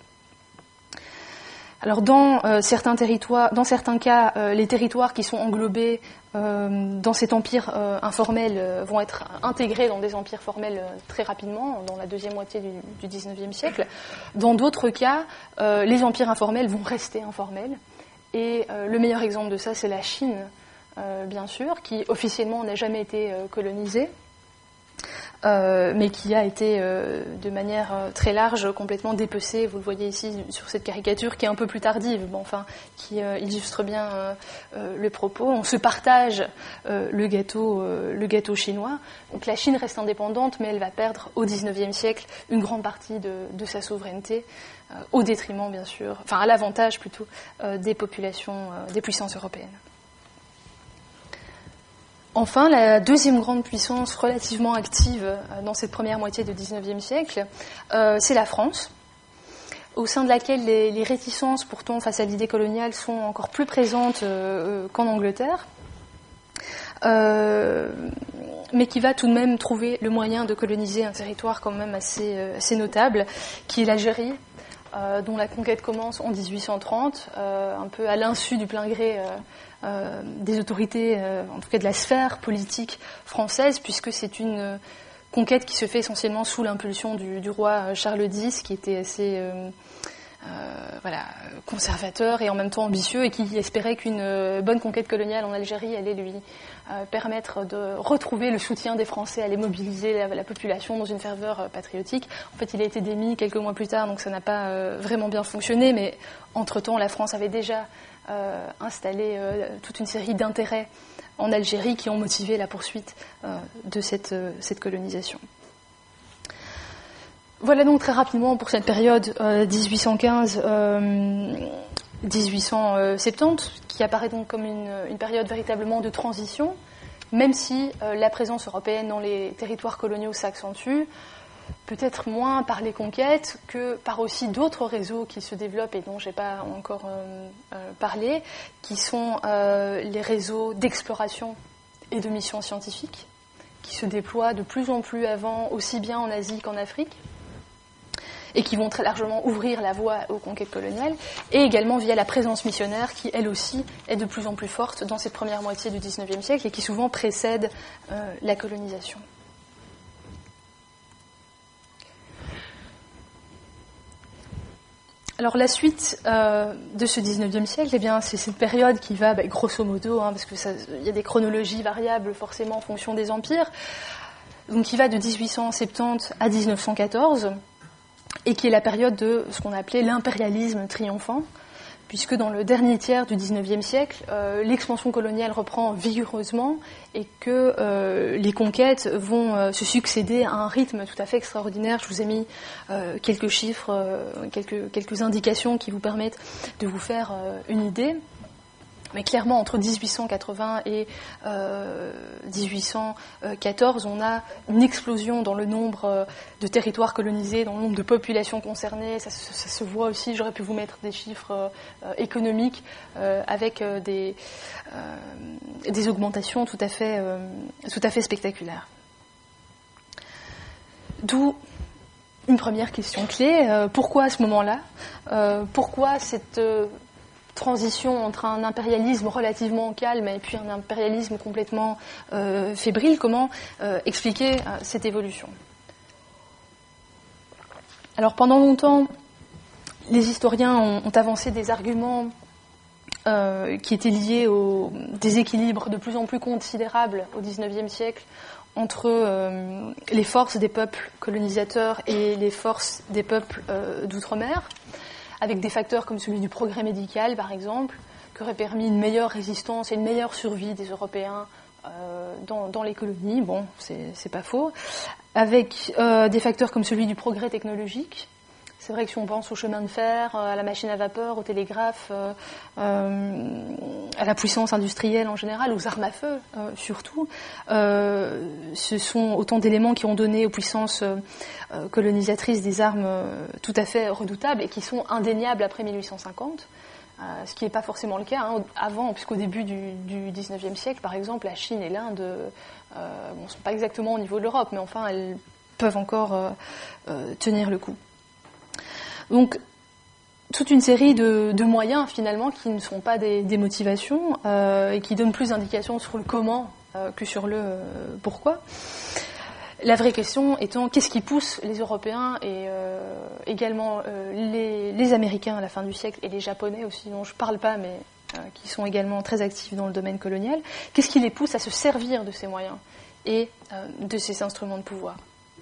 Alors dans euh, certains territoires, dans certains cas, euh, les territoires qui sont englobés euh, dans cet empire euh, informel euh, vont être intégrés dans des empires formels euh, très rapidement, dans la deuxième moitié du, du dix-neuvième siècle. Dans d'autres cas, euh, les empires informels vont rester informels. Et euh, le meilleur exemple de ça, c'est la Chine, euh, bien sûr, qui officiellement n'a jamais été euh, colonisée, euh, mais qui a été euh, de manière euh, très large complètement dépecée. Vous le voyez ici sur cette caricature qui est un peu plus tardive, bon, enfin, qui euh, illustre bien euh, euh, le propos. On se partage euh, le gâteau, euh, le gâteau chinois. Donc la Chine reste indépendante, mais elle va perdre au dix-neuvième siècle une grande partie de, de sa souveraineté, euh, au détriment, bien sûr, enfin à l'avantage plutôt euh, des populations, euh, des puissances européennes. Enfin, la deuxième grande puissance relativement active dans cette première moitié du dix-neuvième siècle, euh, c'est la France. au sein de laquelle les, les réticences pourtant face à l'idée coloniale sont encore plus présentes euh, qu'en Angleterre, euh, mais qui va tout de même trouver le moyen de coloniser un territoire quand même assez, euh, assez notable, qui est l'Algérie, euh, dont la conquête commence en dix-huit cent trente, euh, un peu à l'insu du plein gré euh, euh, des autorités, euh, en tout cas de la sphère politique française, puisque c'est une euh, conquête qui se fait essentiellement sous l'impulsion du, du roi Charles X, qui était assez euh, euh, voilà, conservateur et en même temps ambitieux, et qui espérait qu'une euh, bonne conquête coloniale en Algérie allait lui euh, permettre de retrouver le soutien des Français, allait mobiliser la, la population dans une ferveur euh, patriotique. En fait, il a été démis quelques mois plus tard, donc ça n'a pas euh, vraiment bien fonctionné, mais entre-temps, la France avait déjà euh, installé euh, toute une série d'intérêts en Algérie qui ont motivé la poursuite euh, de cette, euh, cette colonisation. Voilà donc très rapidement pour cette période euh, dix-huit cent quinze dix-huit cent soixante-dix, qui apparaît donc comme une, une période véritablement de transition, même si euh, la présence européenne dans les territoires coloniaux s'accentue, peut-être moins par les conquêtes que par aussi d'autres réseaux qui se développent et dont je n'ai pas encore euh, euh, parlé, qui sont euh, les réseaux d'exploration et de missions scientifiques, qui se déploient de plus en plus avant, aussi bien en Asie qu'en Afrique, et qui vont très largement ouvrir la voie aux conquêtes coloniales, et également via la présence missionnaire qui, elle aussi, est de plus en plus forte dans cette première moitié du dix-neuvième siècle et qui souvent précède euh, la colonisation. Alors la suite euh, de ce dix-neuvième siècle, eh bien, c'est cette période qui va, bah, grosso modo, hein, parce qu'il y a des chronologies variables forcément en fonction des empires, donc qui va de dix-huit cent soixante-dix à dix-neuf cent quatorze, et qui est la période de ce qu'on appelait l'impérialisme triomphant, puisque dans le dernier tiers du dix-neuvième siècle, euh, l'expansion coloniale reprend vigoureusement et que euh, les conquêtes vont euh, se succéder à un rythme tout à fait extraordinaire. Je vous ai mis euh, quelques chiffres, euh, quelques, quelques indications qui vous permettent de vous faire euh, une idée. Mais clairement, entre dix-huit cent quatre-vingts et euh, dix-huit cent quatorze, on a une explosion dans le nombre de territoires colonisés, dans le nombre de populations concernées. Ça, ça, ça se voit aussi, j'aurais pu vous mettre des chiffres euh, économiques euh, avec euh, des, euh, des augmentations tout à fait, euh, tout à fait spectaculaires. D'où une première question clé. Euh, pourquoi à ce moment-là euh, Pourquoi cette... Euh, transition entre un impérialisme relativement calme et puis un impérialisme complètement euh, fébrile? Comment euh, expliquer euh, cette évolution? Alors pendant longtemps, les historiens ont, ont avancé des arguments euh, qui étaient liés au déséquilibre de plus en plus considérable au dix-neuvième siècle entre euh, les forces des peuples colonisateurs et les forces des peuples euh, d'outre-mer, avec des facteurs comme celui du progrès médical, par exemple, qui aurait permis une meilleure résistance et une meilleure survie des Européens euh, dans, dans les colonies. Bon, c'est, c'est pas faux. Avec euh, des facteurs comme celui du progrès technologique. C'est vrai que si on pense au chemin de fer, à la machine à vapeur, au télégraphe, euh, euh, à la puissance industrielle en général, aux armes à feu euh, surtout, euh, ce sont autant d'éléments qui ont donné aux puissances euh, colonisatrices des armes euh, tout à fait redoutables et qui sont indéniables après mille huit cent cinquante, euh, ce qui n'est pas forcément le cas hein, avant, puisqu'au début du, du dix-neuvième siècle, par exemple, la Chine et l'Inde euh, bon, ne sont pas exactement au niveau de l'Europe, mais enfin elles peuvent encore euh, euh, tenir le coup. Donc, toute une série de, de moyens, finalement, qui ne sont pas des, des motivations euh, et qui donnent plus d'indications sur le comment euh, que sur le euh, pourquoi. La vraie question étant, qu'est-ce qui pousse les Européens et euh, également euh, les, les Américains à la fin du siècle et les Japonais aussi, dont je ne parle pas, mais euh, qui sont également très actifs dans le domaine colonial, qu'est-ce qui les pousse à se servir de ces moyens et euh, de ces instruments de pouvoir ?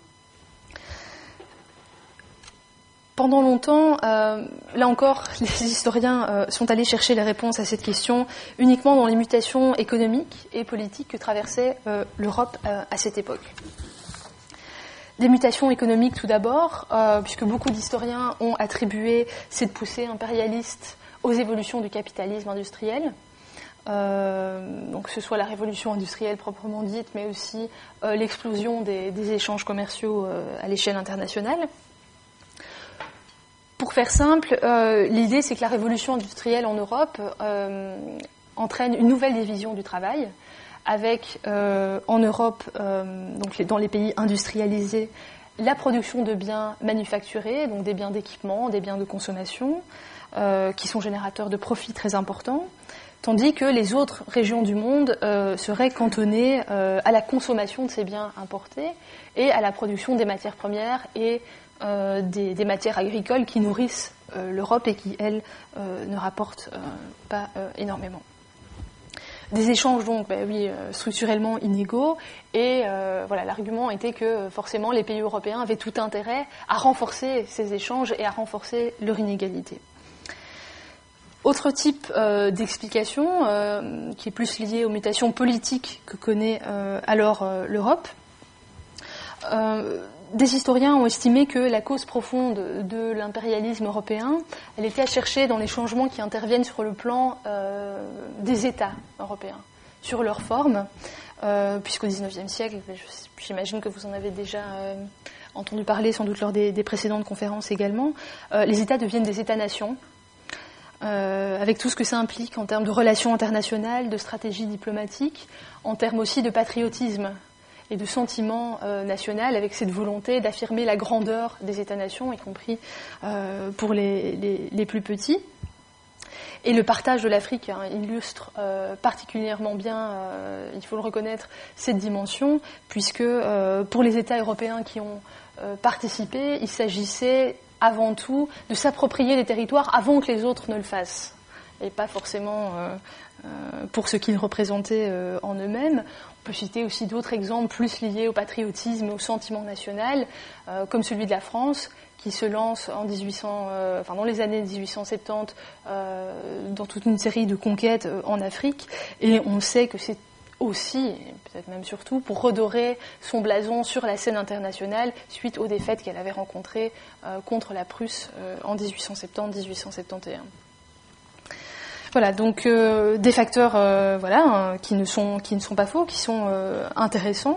Pendant longtemps, euh, là encore, les historiens euh, sont allés chercher les réponses à cette question uniquement dans les mutations économiques et politiques que traversait euh, l'Europe euh, à cette époque. Des mutations économiques tout d'abord, euh, puisque beaucoup d'historiens ont attribué cette poussée impérialiste aux évolutions du capitalisme industriel. Euh, donc que ce soit la révolution industrielle proprement dite, mais aussi euh, l'explosion des, des échanges commerciaux euh, à l'échelle internationale. pour faire simple, euh, l'idée c'est que la révolution industrielle en Europe euh, entraîne une nouvelle division du travail, avec euh, en Europe, euh, donc les, dans les pays industrialisés, la production de biens manufacturés, donc des biens d'équipement, des biens de consommation, euh, qui sont générateurs de profits très importants, tandis que les autres régions du monde euh, seraient cantonnées euh, à la consommation de ces biens importés et à la production des matières premières et euh, des, des matières agricoles qui nourrissent euh, l'Europe et qui, elles, euh, ne rapportent euh, pas euh, énormément. Des échanges donc, ben oui, structurellement inégaux, et euh, voilà, l'argument était que forcément les pays européens avaient tout intérêt à renforcer ces échanges et à renforcer leur inégalité. Autre type euh, d'explication, euh, qui est plus liée aux mutations politiques que connaît euh, alors euh, l'Europe. Euh, Des historiens ont estimé que la cause profonde de l'impérialisme européen, elle était à chercher dans les changements qui interviennent sur le plan euh, des États européens, sur leur forme, euh, puisqu'au dix-neuvième siècle, j'imagine que vous en avez déjà euh, entendu parler sans doute lors des, des précédentes conférences également, euh, les États deviennent des États-nations, euh, avec tout ce que ça implique en termes de relations internationales, de stratégie diplomatique, en termes aussi de patriotisme et de sentiment euh, national, avec cette volonté d'affirmer la grandeur des États-nations, y compris euh, pour les, les, les plus petits. Et le partage de l'Afrique hein, illustre euh, particulièrement bien, euh, il faut le reconnaître, cette dimension, puisque euh, pour les États européens qui ont euh, participé, il s'agissait avant tout de s'approprier les territoires avant que les autres ne le fassent, et pas forcément euh, euh, pour ce qu'ils représentaient euh, en eux-mêmes. On peut citer aussi d'autres exemples plus liés au patriotisme et au sentiment national, euh, comme celui de la France, qui se lance en dix-huit cents, euh, enfin dans les années dix-huit cent soixante-dix euh, dans toute une série de conquêtes euh, en Afrique. Et on sait que c'est aussi, et peut-être même surtout, pour redorer son blason sur la scène internationale suite aux défaites qu'elle avait rencontrées euh, contre la Prusse euh, en dix-huit cent soixante-dix dix-huit cent soixante et un. Voilà, donc euh, des facteurs euh, voilà, hein, qui, ne sont, qui ne sont pas faux, qui sont euh, intéressants,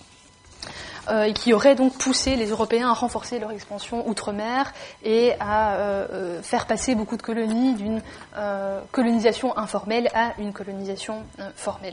euh, et qui auraient donc poussé les Européens à renforcer leur expansion outre-mer et à euh, faire passer beaucoup de colonies d'une euh, colonisation informelle à une colonisation euh, formelle.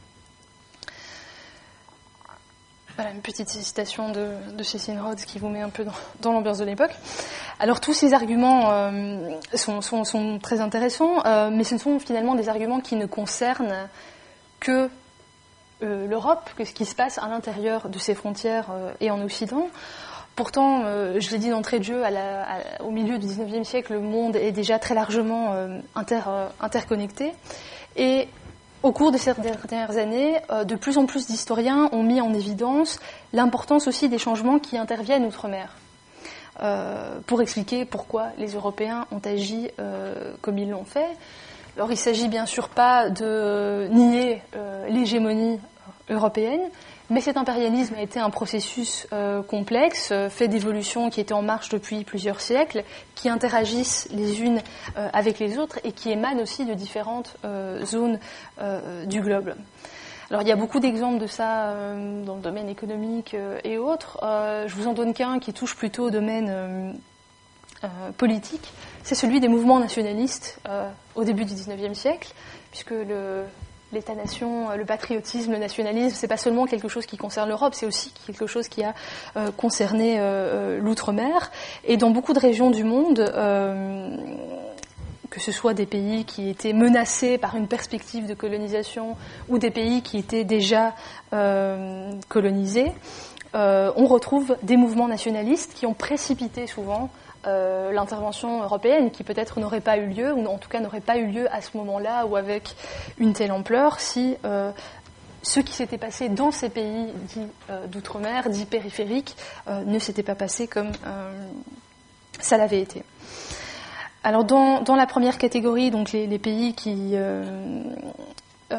Voilà une petite citation de, de Cécile Rhodes qui vous met un peu dans, dans l'ambiance de l'époque. Alors tous ces arguments euh, sont, sont, sont très intéressants, euh, mais ce sont finalement des arguments qui ne concernent que euh, l'Europe, que ce qui se passe à l'intérieur de ses frontières euh, et en Occident. Pourtant, euh, je l'ai dit d'entrée de jeu, à la, à, au milieu du dix-neuvième siècle, le monde est déjà très largement euh, inter, euh, interconnecté. Et au cours de ces dernières années, euh, de plus en plus d'historiens ont mis en évidence l'importance aussi des changements qui interviennent outre-mer, euh, pour expliquer pourquoi les Européens ont agi euh, comme ils l'ont fait. Alors il ne s'agit bien sûr pas de nier euh, l'hégémonie européenne, mais cet impérialisme a été un processus euh, complexe, euh, fait d'évolutions qui étaient en marche depuis plusieurs siècles, qui interagissent les unes euh, avec les autres et qui émanent aussi de différentes euh, zones euh, du globe. Alors il y a beaucoup d'exemples de ça euh, dans le domaine économique euh, et autres. Euh, je vous en donne qu'un qui touche plutôt au domaine euh, euh, politique. C'est celui des mouvements nationalistes euh, au début du dix-neuvième siècle, puisque le... l'État-nation, le patriotisme, le nationalisme, c'est pas seulement quelque chose qui concerne l'Europe, c'est aussi quelque chose qui a euh, concerné euh, l'outre-mer. Et dans beaucoup de régions du monde, euh, que ce soit des pays qui étaient menacés par une perspective de colonisation ou des pays qui étaient déjà euh, colonisés, euh, on retrouve des mouvements nationalistes qui ont précipité souvent Euh, l'intervention européenne, qui peut-être n'aurait pas eu lieu, ou en tout cas n'aurait pas eu lieu à ce moment-là ou avec une telle ampleur, si euh, ce qui s'était passé dans ces pays dits euh, d'outre-mer, dits périphériques, euh, ne s'était pas passé comme euh, ça l'avait été. Alors dans, dans la première catégorie, donc les, les pays qui euh, euh,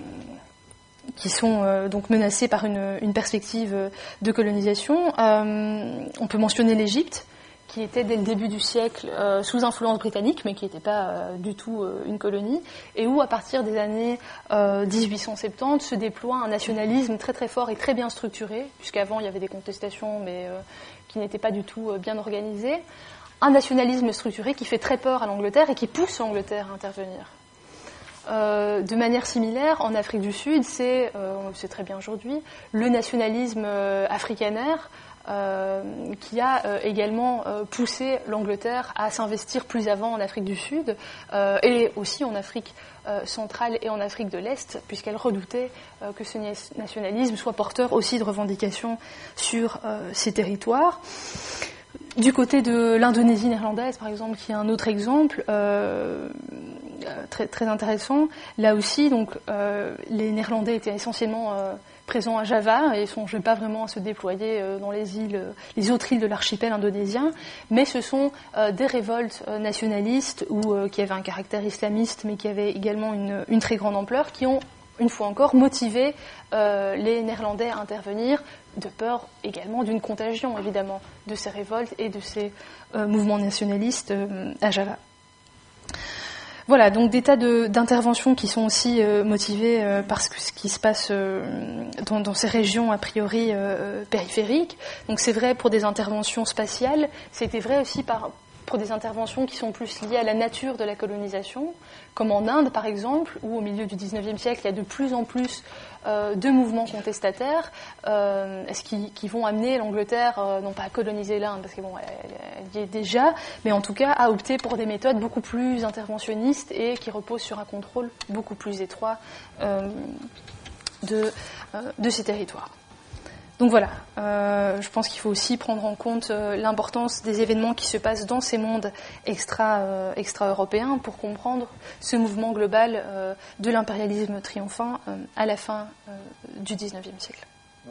qui sont euh, donc menacés par une, une perspective de colonisation, euh, on peut mentionner l'Égypte, qui était dès le début du siècle euh, sous influence britannique, mais qui n'était pas euh, du tout euh, une colonie, et où, à partir des années euh, dix-huit cent soixante-dix, se déploie un nationalisme très très fort et très bien structuré, puisqu'avant il y avait des contestations, mais euh, qui n'étaient pas du tout euh, bien organisées, un nationalisme structuré qui fait très peur à l'Angleterre et qui pousse l'Angleterre à intervenir. Euh, de manière similaire, en Afrique du Sud, c'est, euh, on le sait très bien aujourd'hui, le nationalisme euh, africanaire euh, qui a euh, également euh, poussé l'Angleterre à s'investir plus avant en Afrique du Sud euh, et aussi en Afrique euh, centrale et en Afrique de l'Est, puisqu'elle redoutait euh, que ce nationalisme soit porteur aussi de revendications sur euh, ces territoires. Du côté de l'Indonésie néerlandaise, par exemple, qui est un autre exemple euh, très, très intéressant, là aussi, donc, euh, les Néerlandais étaient essentiellement euh, présents à Java et ne songeaient pas vraiment à se déployer euh, dans les îles, les autres îles de l'archipel indonésien, mais ce sont euh, des révoltes euh, nationalistes ou euh, qui avaient un caractère islamiste, mais qui avaient également une, une très grande ampleur, qui ont, une fois encore, motivé euh, les Néerlandais à intervenir, de peur également d'une contagion, évidemment, de ces révoltes et de ces euh, mouvements nationalistes euh, à Java. Voilà, donc des tas de, d'interventions qui sont aussi euh, motivées euh, par ce, ce qui se passe euh, dans, dans ces régions a priori euh, périphériques. Donc c'est vrai pour des interventions spatiales, c'était vrai aussi par, pour des interventions qui sont plus liées à la nature de la colonisation, comme en Inde par exemple, où au milieu du dix-neuvième siècle, il y a de plus en plus euh, de mouvements contestataires euh, qui, qui vont amener l'Angleterre, euh, non pas à coloniser l'Inde, parce que bon, elle, elle y est déjà, mais en tout cas à opter pour des méthodes beaucoup plus interventionnistes et qui reposent sur un contrôle beaucoup plus étroit euh, de, euh, de ces territoires. Donc voilà, euh, je pense qu'il faut aussi prendre en compte euh, l'importance des événements qui se passent dans ces mondes extra, euh, extra-européens pour comprendre ce mouvement global euh, de l'impérialisme triomphant euh, à la fin euh, du dix-neuvième siècle.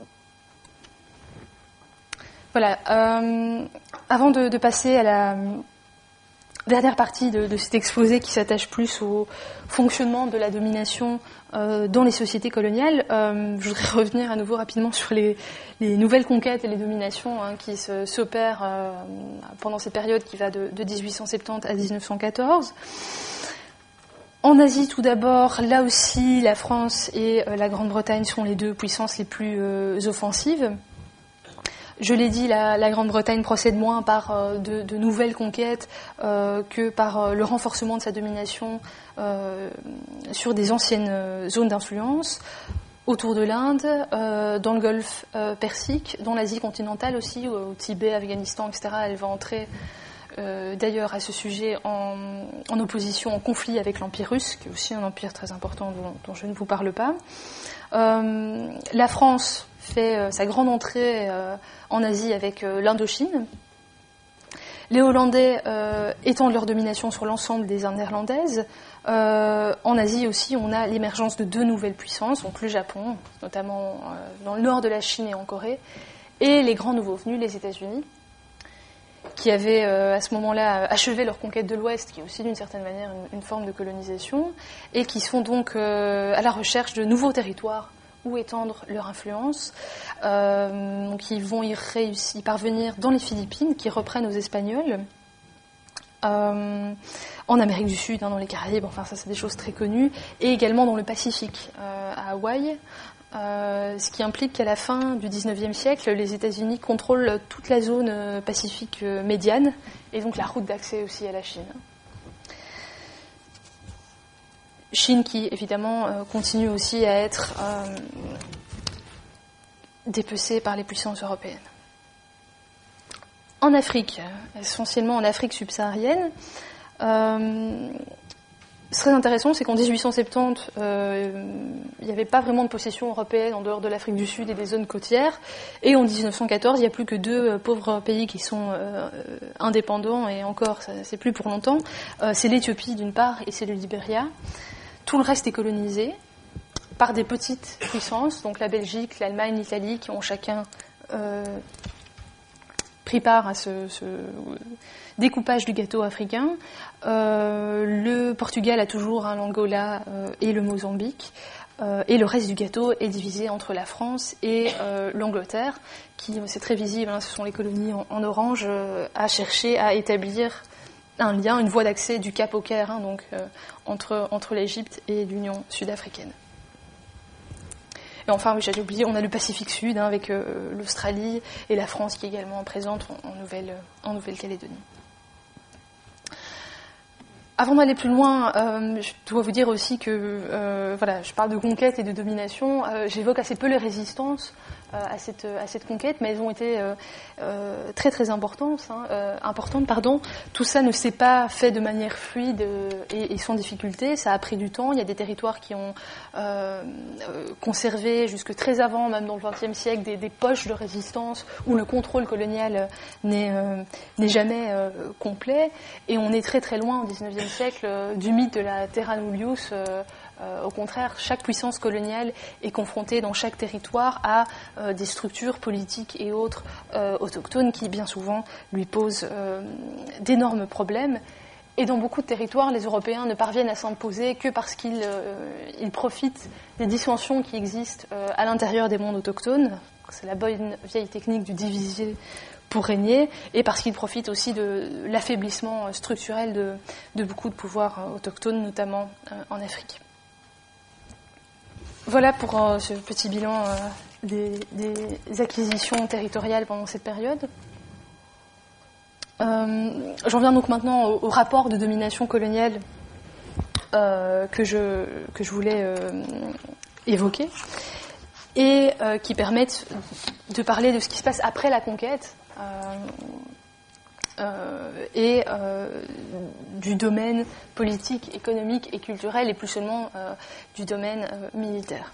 Voilà, euh, avant de, de passer à la dernière partie de, de cet exposé qui s'attache plus au fonctionnement de la domination euh, dans les sociétés coloniales, euh, je voudrais revenir à nouveau rapidement sur les, les nouvelles conquêtes et les dominations hein, qui se, s'opèrent euh, pendant cette période qui va de, de dix-huit cent soixante-dix à dix-neuf cent quatorze. En Asie, tout d'abord, là aussi, la France et euh, la Grande-Bretagne sont les deux puissances les plus euh, offensives. Je l'ai dit, la, la Grande-Bretagne procède moins par euh, de, de nouvelles conquêtes euh, que par euh, le renforcement de sa domination euh, sur des anciennes euh, zones d'influence, autour de l'Inde, euh, dans le Golfe euh, Persique, dans l'Asie continentale aussi, au, au Tibet, Afghanistan, et cetera. Elle va entrer euh, d'ailleurs à ce sujet en, en opposition, en conflit avec l'Empire russe, qui est aussi un empire très important dont, dont je ne vous parle pas. Euh, la France fait euh, sa grande entrée euh, en Asie avec euh, l'Indochine. Les Hollandais euh, étendent leur domination sur l'ensemble des Indes néerlandaises. Euh, en Asie aussi, on a l'émergence de deux nouvelles puissances, donc le Japon, notamment euh, dans le nord de la Chine et en Corée, et les grands nouveaux venus, les États-Unis, qui avaient euh, à ce moment-là achevé leur conquête de l'Ouest, qui est aussi d'une certaine manière une, une forme de colonisation, et qui sont donc euh, à la recherche de nouveaux territoires où étendre leur influence. Euh, donc ils vont y, réussir, y parvenir dans les Philippines, qui reprennent aux Espagnols, euh, en Amérique du Sud, hein, dans les Caraïbes, enfin ça c'est des choses très connues, et également dans le Pacifique, euh, à Hawaï, euh, ce qui implique qu'à la fin du dix-neuvième siècle, les États-Unis contrôlent toute la zone euh, pacifique euh, médiane, et donc la route d'accès aussi à la Chine. Chine qui, évidemment, euh, continue aussi à être euh, dépecée par les puissances européennes. En Afrique, essentiellement en Afrique subsaharienne, euh, ce très intéressant, c'est qu'en dix-huit cent soixante-dix, euh, il n'y avait pas vraiment de possession européenne en dehors de l'Afrique du Sud et des zones côtières. Et en dix-neuf cent quatorze, il n'y a plus que deux euh, pauvres pays qui sont euh, indépendants, et encore, ça, c'est plus pour longtemps. Euh, c'est l'Éthiopie d'une part, et c'est le Libéria. Tout le reste est colonisé par des petites puissances, donc la Belgique, l'Allemagne, l'Italie, qui ont chacun euh, pris part à ce, ce découpage du gâteau africain. Euh, le Portugal a toujours hein, l'Angola euh, et le Mozambique, euh, et le reste du gâteau est divisé entre la France et euh, l'Angleterre, qui, c'est très visible, hein, ce sont les colonies en, en orange, euh, à chercher à établir un lien, une voie d'accès du Cap au Caire, hein, donc euh, entre, entre l'Égypte et l'Union sud-africaine. Et enfin, oui, j'avais oublié, on a le Pacifique Sud, hein, avec euh, l'Australie et la France qui est également présente en, en, Nouvelle, en Nouvelle-Calédonie. avant d'aller plus loin, euh, je dois vous dire aussi que euh, voilà, je parle de conquête et de domination. Euh, j'évoque assez peu les résistances euh, à cette à cette conquête, mais elles ont été euh, euh, très très importantes. Hein, euh, importantes, pardon. Tout ça ne s'est pas fait de manière fluide et, et sans difficulté. Ça a pris du temps. Il y a des territoires qui ont euh, conservé jusque très avant, même dans le vingtième siècle, des, des poches de résistance où le contrôle colonial n'est euh, n'est jamais euh, complet. Et on est très très loin au dix-neuvième siècle euh, du mythe de la terra nullius. Euh, euh, au contraire, chaque puissance coloniale est confrontée dans chaque territoire à euh, des structures politiques et autres euh, autochtones qui bien souvent lui posent euh, d'énormes problèmes. Et dans beaucoup de territoires, les Européens ne parviennent à s'imposer que parce qu'ils euh, ils profitent des dissensions qui existent euh, à l'intérieur des mondes autochtones. C'est la bonne vieille technique du diviser pour régner, et parce qu'ils profitent aussi de l'affaiblissement structurel de, de beaucoup de pouvoirs euh, autochtones, notamment euh, en Afrique. Voilà pour euh, ce petit bilan euh, des, des acquisitions territoriales pendant cette période. Euh, j'en viens donc maintenant au, au rapport de domination coloniale euh, que, je, que je voulais euh, évoquer et euh, qui permettent de parler de ce qui se passe après la conquête euh, euh, et euh, du domaine politique, économique et culturel et plus seulement euh, du domaine euh, militaire.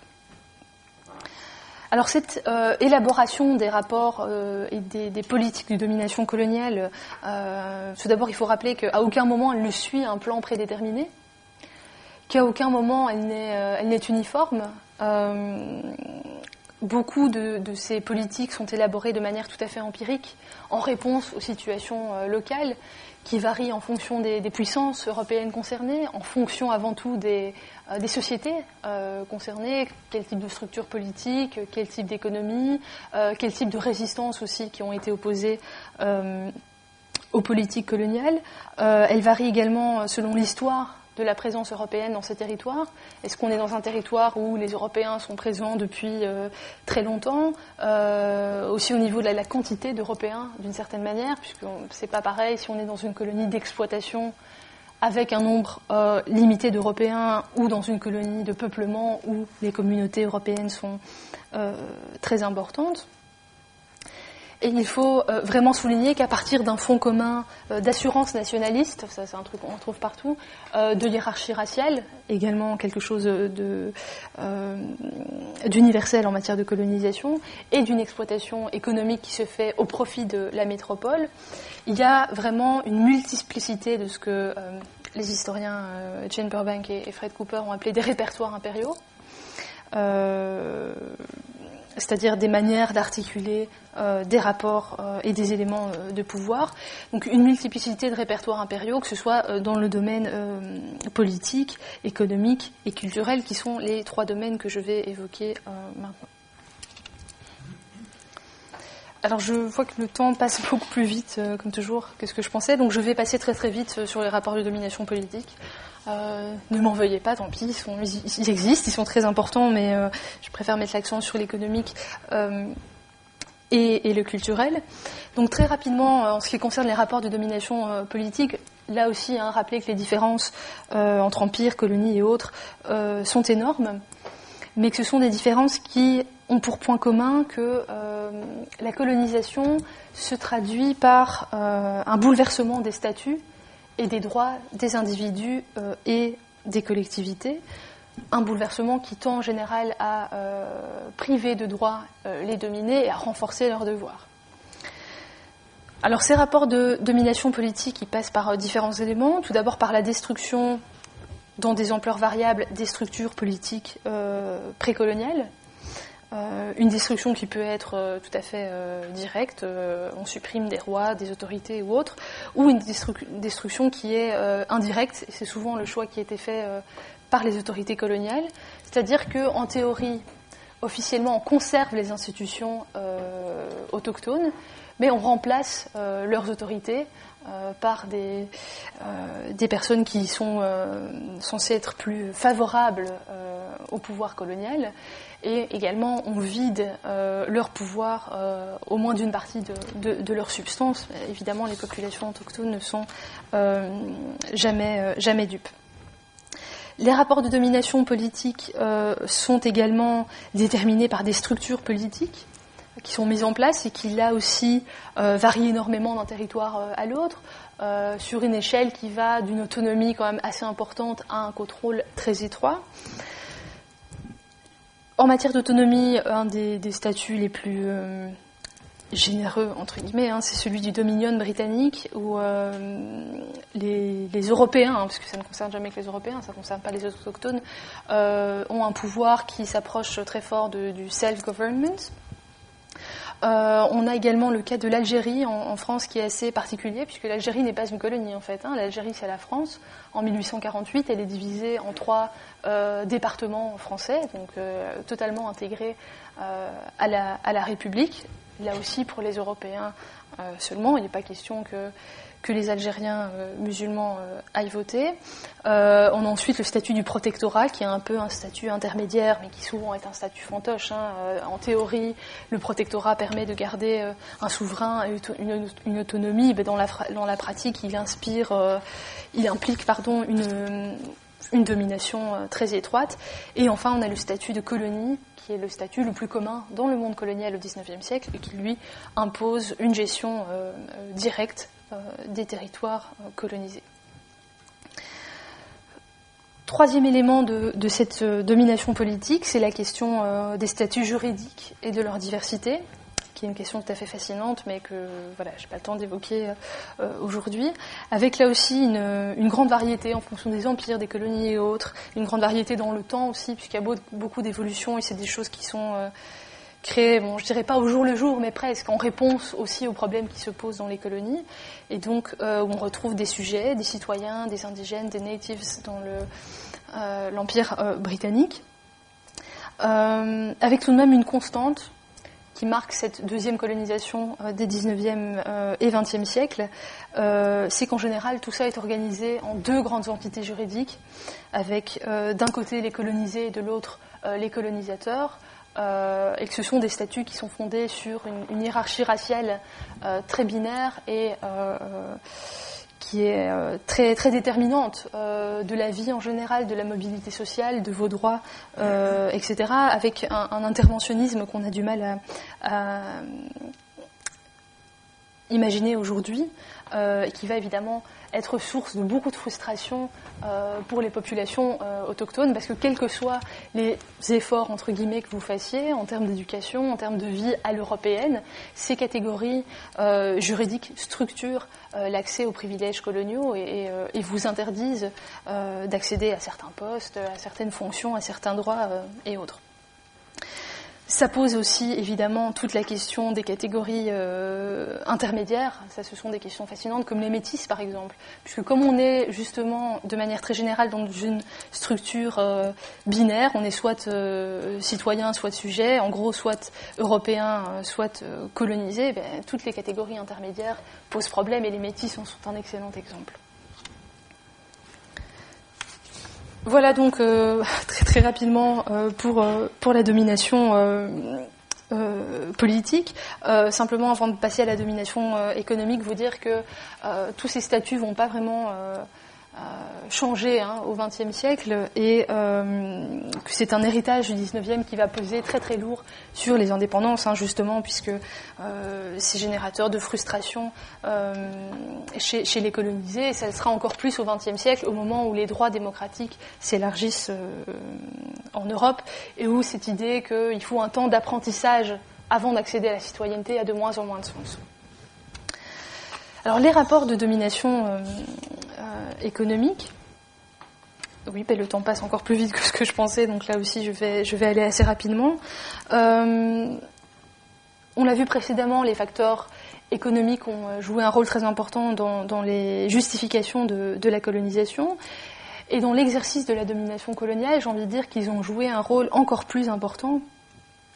Alors cette euh, élaboration des rapports euh, et des, des politiques de domination coloniale, euh, tout d'abord il faut rappeler qu'à aucun moment elle ne suit un plan prédéterminé, qu'à aucun moment elle n'est, euh, elle n'est uniforme. Euh, beaucoup de, de ces politiques sont élaborées de manière tout à fait empirique, en réponse aux situations euh, locales, qui varient en fonction des, des puissances européennes concernées, en fonction avant tout des, euh, des sociétés euh, concernées, quel type de structure politique, quel type d'économie, euh, quel type de résistance aussi qui ont été opposées euh, aux politiques coloniales. Euh, elle varie également selon l'histoire de la présence européenne dans ces territoires. Est-ce qu'on est dans un territoire où les Européens sont présents depuis euh, très longtemps, euh, aussi au niveau de la, la quantité d'Européens d'une certaine manière, puisque c'est pas pareil si on est dans une colonie d'exploitation avec un nombre euh, limité d'Européens ou dans une colonie de peuplement où les communautés européennes sont euh, très importantes. Et il faut euh, vraiment souligner qu'à partir d'un fonds commun euh, d'assurance nationaliste, ça c'est un truc qu'on retrouve partout, euh, de hiérarchie raciale, également quelque chose de, euh, d'universel en matière de colonisation, et d'une exploitation économique qui se fait au profit de la métropole, il y a vraiment une multiplicité de ce que euh, les historiens euh, Jane Burbank et, et Fred Cooper ont appelé des répertoires impériaux. Euh, c'est-à-dire des manières d'articuler euh, des rapports euh, et des éléments euh, de pouvoir. Donc une multiplicité de répertoires impériaux, que ce soit euh, dans le domaine euh, politique, économique et culturel, qui sont les trois domaines que je vais évoquer euh, maintenant. Alors je vois que le temps passe beaucoup plus vite, euh, comme toujours, que ce que je pensais, donc je vais passer très très vite euh, sur les rapports de domination politique. Euh, ne m'en veuillez pas, tant pis, ils, sont, ils existent, ils sont très importants, mais euh, je préfère mettre l'accent sur l'économique euh, et, et le culturel. Donc très rapidement, en ce qui concerne les rapports de domination euh, politique, là aussi, hein, rappeler que les différences euh, entre empire, colonies et autres euh, sont énormes, mais que ce sont des différences qui ont pour point commun que euh, la colonisation se traduit par euh, un bouleversement des statuts et des droits des individus euh, et des collectivités, un bouleversement qui tend en général à euh, priver de droits euh, les dominés et à renforcer leurs devoirs. Alors ces rapports de domination politique, ils passent par euh, différents éléments, tout d'abord par la destruction, dans des ampleurs variables, des structures politiques euh, précoloniales. Euh, une destruction qui peut être euh, tout à fait euh, directe, euh, on supprime des rois, des autorités ou autres, ou une destru- destruction qui est euh, indirecte, et c'est souvent le choix qui a été fait euh, par les autorités coloniales, c'est-à-dire qu'en théorie, officiellement, on conserve les institutions euh, autochtones, mais on remplace euh, leurs autorités euh, par des, euh, des personnes qui sont euh, censées être plus favorables euh, au pouvoir colonial, et également on vide euh, leur pouvoir euh, au moins d'une partie de, de, de leur substance. Évidemment, les populations autochtones ne sont euh, jamais, euh, jamais dupes. Les rapports de domination politique euh, sont également déterminés par des structures politiques qui sont mises en place et qui, là aussi, euh, varient énormément d'un territoire euh, à l'autre, euh, sur une échelle qui va d'une autonomie quand même assez importante à un contrôle très étroit. En matière d'autonomie, un des, des statuts les plus euh, généreux, entre guillemets, hein, c'est celui du Dominion britannique, où euh, les, les Européens, hein, parce que ça ne concerne jamais que les Européens, ça ne concerne pas les autochtones, euh, ont un pouvoir qui s'approche très fort de, du self-government. Euh, on a également le cas de l'Algérie en, en France qui est assez particulier, puisque l'Algérie n'est pas une colonie en fait. Hein. L'Algérie, c'est la France. En mille huit cent quarante-huit, elle est divisée en trois euh, départements français, donc euh, totalement intégrés euh, à, la, à la République. Là aussi, pour les Européens euh, seulement, il n'est pas question que, que les Algériens euh, musulmans euh, aillent voter. Euh, on a ensuite le statut du protectorat, qui est un peu un statut intermédiaire, mais qui souvent est un statut fantoche. Hein. Euh, en théorie, le protectorat permet de garder euh, un souverain et une, une autonomie, mais dans la, dans la pratique, il inspire, euh, il implique, pardon, une, une domination euh, très étroite. Et enfin, on a le statut de colonie, qui est le statut le plus commun dans le monde colonial au dix-neuvième siècle et qui, lui, impose une gestion euh, euh, directe euh, des territoires euh, colonisés. Troisième élément de, de cette euh, domination politique, c'est la question euh, des statuts juridiques et de leur diversité, qui est une question tout à fait fascinante, mais que voilà, je n'ai pas le temps d'évoquer euh, aujourd'hui, avec là aussi une, une grande variété en fonction des empires, des colonies et autres, une grande variété dans le temps aussi, puisqu'il y a beaucoup d'évolutions et c'est des choses qui sont euh, créées, bon, je dirais pas au jour le jour, mais presque, en réponse aussi aux problèmes qui se posent dans les colonies, et donc euh, où on retrouve des sujets, des citoyens, des indigènes, des natives dans le, euh, l'empire euh, britannique, euh, avec tout de même une constante qui marque cette deuxième colonisation euh, des dix-neuvième euh, et vingtième siècles, euh, c'est qu'en général, tout ça est organisé en deux grandes entités juridiques, avec euh, d'un côté les colonisés et de l'autre euh, les colonisateurs, euh, et que ce sont des statuts qui sont fondés sur une, une hiérarchie raciale euh, très binaire et euh, qui est euh, très, très déterminante euh, de la vie en général, de la mobilité sociale, de vos droits, euh, et cetera, avec un, un interventionnisme qu'on a du mal à, à imaginer aujourd'hui, euh, et qui va évidemment être source de beaucoup de frustration euh, pour les populations euh, autochtones, parce que quels que soient les efforts, entre guillemets, que vous fassiez, en termes d'éducation, en termes de vie à l'européenne, ces catégories euh, juridiques structurent euh, l'accès aux privilèges coloniaux et, et, euh, et vous interdisent euh, d'accéder à certains postes, à certaines fonctions, à certains droits euh, et autres. Ça pose aussi évidemment toute la question des catégories euh, intermédiaires. Ça, ce sont des questions fascinantes, comme les métis par exemple, puisque comme on est justement de manière très générale dans une structure euh, binaire, on est soit euh, citoyen, soit sujet, en gros soit européen, euh, soit euh, colonisé, ben, toutes les catégories intermédiaires posent problème et les métis en sont un excellent exemple. Voilà donc euh, très très rapidement euh, pour euh, pour la domination euh, euh, politique. Euh, simplement avant de passer à la domination euh, économique, vous dire que euh, tous ces statuts vont pas vraiment euh, euh, changer hein, au vingtième siècle et euh, que c'est un héritage du dix-neuvième qui va peser très très lourd sur les indépendances, hein, justement, puisque euh, c'est générateur de frustration euh, chez, chez les colonisés, et ça sera encore plus au vingtième siècle, au moment où les droits démocratiques s'élargissent euh, en Europe, et où cette idée qu'il faut un temps d'apprentissage avant d'accéder à la citoyenneté a de moins en moins de sens. Alors les rapports de domination euh, euh, économique, oui, ben, le temps passe encore plus vite que ce que je pensais, donc là aussi je vais, je vais aller assez rapidement. Euh, on l'a vu précédemment, les facteurs économiques ont joué un rôle très important dans, dans les justifications de, de la colonisation. Et dans l'exercice de la domination coloniale, j'ai envie de dire qu'ils ont joué un rôle encore plus important,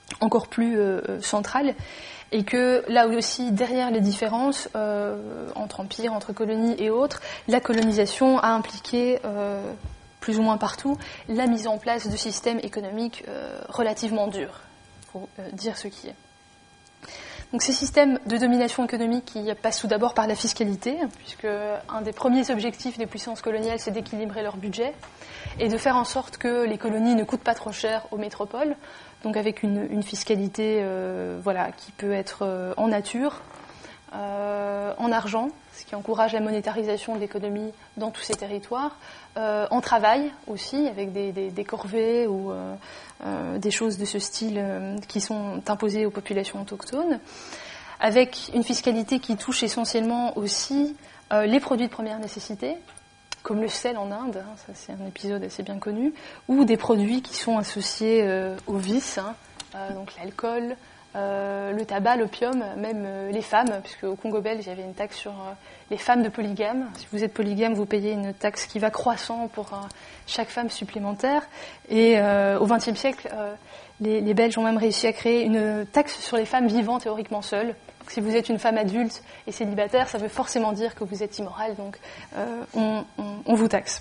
encore plus euh, centrale, et que là aussi, derrière les différences euh, entre empires, entre colonies et autres, la colonisation a impliqué, euh, plus ou moins partout, la mise en place de systèmes économiques euh, relativement durs, pour euh, dire ce qui est. Donc ces systèmes de domination économique qui passent tout d'abord par la fiscalité, puisque un des premiers objectifs des puissances coloniales, c'est d'équilibrer leur budget et de faire en sorte que les colonies ne coûtent pas trop cher aux métropoles, donc avec une, une fiscalité euh, voilà, qui peut être euh, en nature, euh, en argent, ce qui encourage la monétarisation de l'économie dans tous ces territoires, euh, en travail aussi, avec des, des, des corvées ou euh, euh, des choses de ce style euh, qui sont imposées aux populations autochtones, avec une fiscalité qui touche essentiellement aussi euh, les produits de première nécessité, comme le sel en Inde, hein, ça c'est un épisode assez bien connu, ou des produits qui sont associés euh, au vice, hein, euh, donc l'alcool, euh, le tabac, l'opium, même euh, les femmes, puisque au Congo belge il y avait une taxe sur euh, les femmes de polygame. Si vous êtes polygame, vous payez une taxe qui va croissant pour euh, chaque femme supplémentaire. Et euh, au vingtième siècle, euh, les, les Belges ont même réussi à créer une taxe sur les femmes vivant théoriquement seules. Si vous êtes une femme adulte et célibataire, ça veut forcément dire que vous êtes immorale, donc euh, on, on, on vous taxe.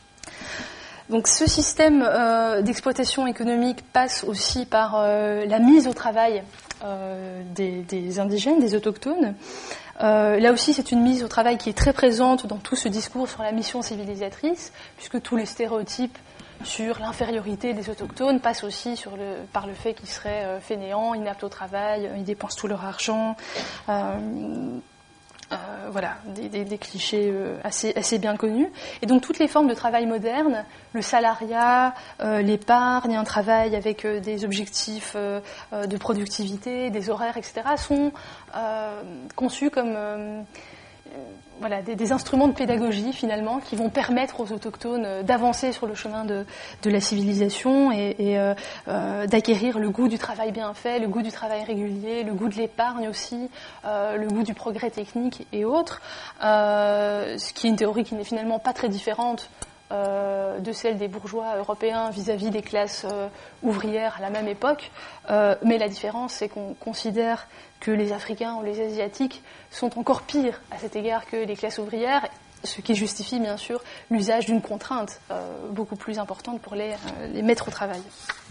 Donc ce système euh, d'exploitation économique passe aussi par euh, la mise au travail euh, des, des indigènes, des autochtones. Euh, là aussi, c'est une mise au travail qui est très présente dans tout ce discours sur la mission civilisatrice, puisque tous les stéréotypes sur l'infériorité des autochtones passent aussi sur le, par le fait qu'ils seraient euh, fainéants, inaptes au travail, euh, ils dépensent tout leur argent. Euh, euh, voilà, des, des, des clichés euh, assez, assez bien connus. Et donc toutes les formes de travail moderne, le salariat, euh, l'épargne, un travail avec euh, des objectifs euh, euh, de productivité, des horaires, et cetera, sont euh, conçus comme euh, voilà, des, des instruments de pédagogie finalement qui vont permettre aux autochtones euh, d'avancer sur le chemin de, de la civilisation et, et euh, euh, d'acquérir le goût du travail bien fait, le goût du travail régulier, le goût de l'épargne aussi, euh, le goût du progrès technique et autres, euh, ce qui est une théorie qui n'est finalement pas très différente Euh, de celle des bourgeois européens vis-à-vis des classes euh, ouvrières à la même époque. Euh, mais la différence, c'est qu'on considère que les Africains ou les Asiatiques sont encore pires à cet égard que les classes ouvrières, ce qui justifie bien sûr l'usage d'une contrainte euh, beaucoup plus importante pour les, euh, les mettre au travail.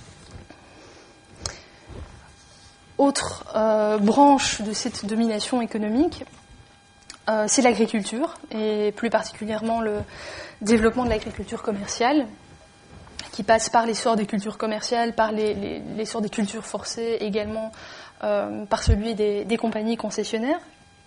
Autre euh, branche de cette domination économique, euh, c'est l'agriculture, et plus particulièrement le développement de l'agriculture commerciale, qui passe par l'essor des cultures commerciales, par les, les, l'essor des cultures forcées, également euh, par celui des, des compagnies concessionnaires.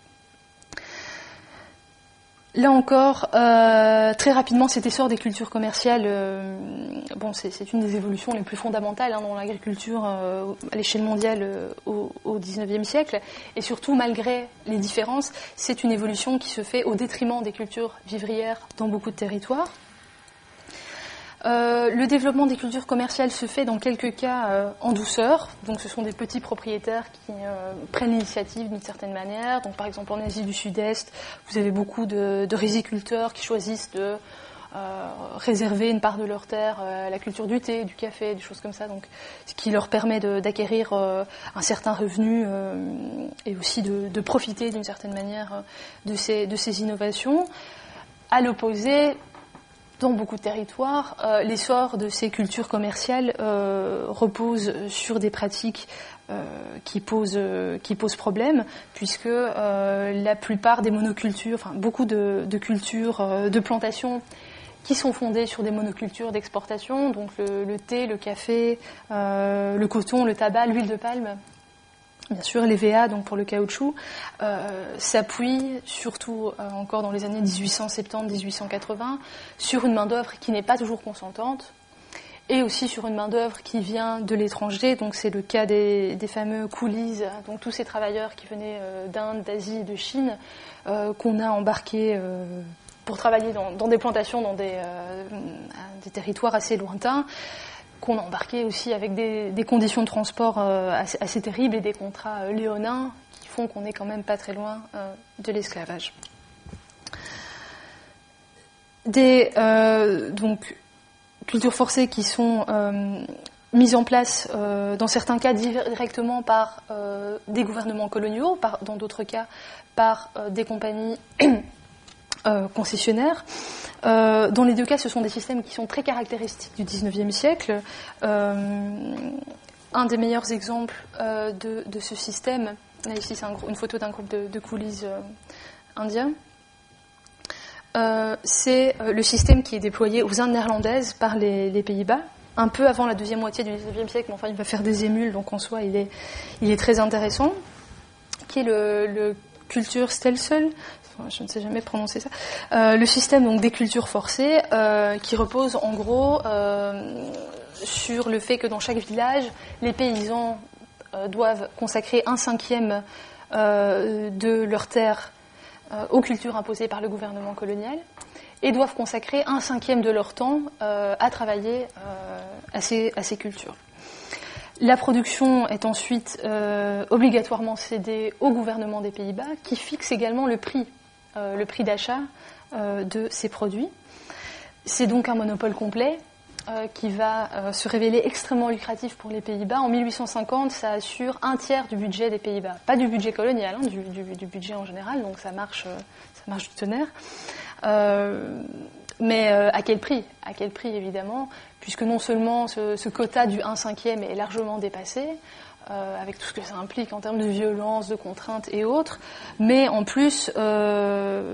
Là encore, euh, très rapidement, cet essor des cultures commerciales, euh, bon, c'est, c'est une des évolutions les plus fondamentales hein, dans l'agriculture euh, à l'échelle mondiale euh, au, au dix-neuvième siècle. Et surtout, malgré les différences, c'est une évolution qui se fait au détriment des cultures vivrières dans beaucoup de territoires. Euh, le développement des cultures commerciales se fait dans quelques cas euh, en douceur. Donc ce sont des petits propriétaires qui euh, prennent l'initiative d'une certaine manière. Donc par exemple en Asie du Sud-Est, vous avez beaucoup de, de riziculteurs qui choisissent de euh, réserver une part de leur terre euh, à la culture du thé, du café, des choses comme ça. Donc ce qui leur permet de, d'acquérir euh, un certain revenu euh, et aussi de, de profiter d'une certaine manière euh, de ces, de ces innovations. À l'opposé, dans beaucoup de territoires, euh, l'essor de ces cultures commerciales euh, repose sur des pratiques euh, qui posent euh, qui posent problème, puisque euh, la plupart des monocultures, enfin beaucoup de, de cultures euh, de plantation qui sont fondées sur des monocultures d'exportation, donc le, le thé, le café, euh, le coton, le tabac, l'huile de palme. Bien sûr, l'E V A, donc pour le caoutchouc, euh, s'appuie surtout euh, encore dans les années dix-huit cent soixante-dix à dix-huit cent quatre-vingts sur une main-d'œuvre qui n'est pas toujours consentante et aussi sur une main-d'œuvre qui vient de l'étranger. Donc c'est le cas des, des fameux coolies, donc tous ces travailleurs qui venaient euh, d'Inde, d'Asie et de Chine euh, qu'on a embarqués euh, pour travailler dans, dans des plantations, dans des, euh, des territoires assez lointains, qu'on a embarqué aussi avec des, des conditions de transport euh, assez, assez terribles et des contrats euh, léonins qui font qu'on n'est quand même pas très loin euh, de l'esclavage. Des euh, donc cultures forcées qui sont euh, mise en place, euh, dans certains cas directement par euh, des gouvernements coloniaux, par, dans d'autres cas par euh, des compagnies euh, concessionnaires. Euh, dans les deux cas, ce sont des systèmes qui sont très caractéristiques du dix-neuvième siècle. Euh, un des meilleurs exemples euh, de, de ce système, là ici c'est un, une photo d'un groupe de, de coolies euh, indiens, euh, c'est euh, le système qui est déployé aux Indes néerlandaises par les, les Pays-Bas, un peu avant la deuxième moitié du dix-neuvième siècle, mais enfin il va faire des émules, donc en soi il est, il est très intéressant, qui est le, le Kulturstelsel, je ne sais jamais prononcer ça, euh, le système donc des cultures forcées, euh, qui repose en gros euh, sur le fait que dans chaque village, les paysans euh, doivent consacrer un cinquième euh, de leurs terres euh, aux cultures imposées par le gouvernement colonial, et doivent consacrer un cinquième de leur temps euh, à travailler euh, à, ces, à ces cultures. La production est ensuite euh, obligatoirement cédée au gouvernement des Pays-Bas, qui fixe également le prix, euh, le prix d'achat euh, de ces produits. C'est donc un monopole complet euh, qui va euh, se révéler extrêmement lucratif pour les Pays-Bas. En mille huit cent cinquante, ça assure un tiers du budget des Pays-Bas. Pas du budget colonial, hein, du, du, du budget en général, donc ça marche, euh, ça marche du tonnerre. Euh, mais euh, à quel prix ? À quel prix, évidemment, puisque non seulement ce, ce quota du un cinquième est largement dépassé, euh, avec tout ce que ça implique en termes de violence, de contraintes et autres, mais en plus, euh,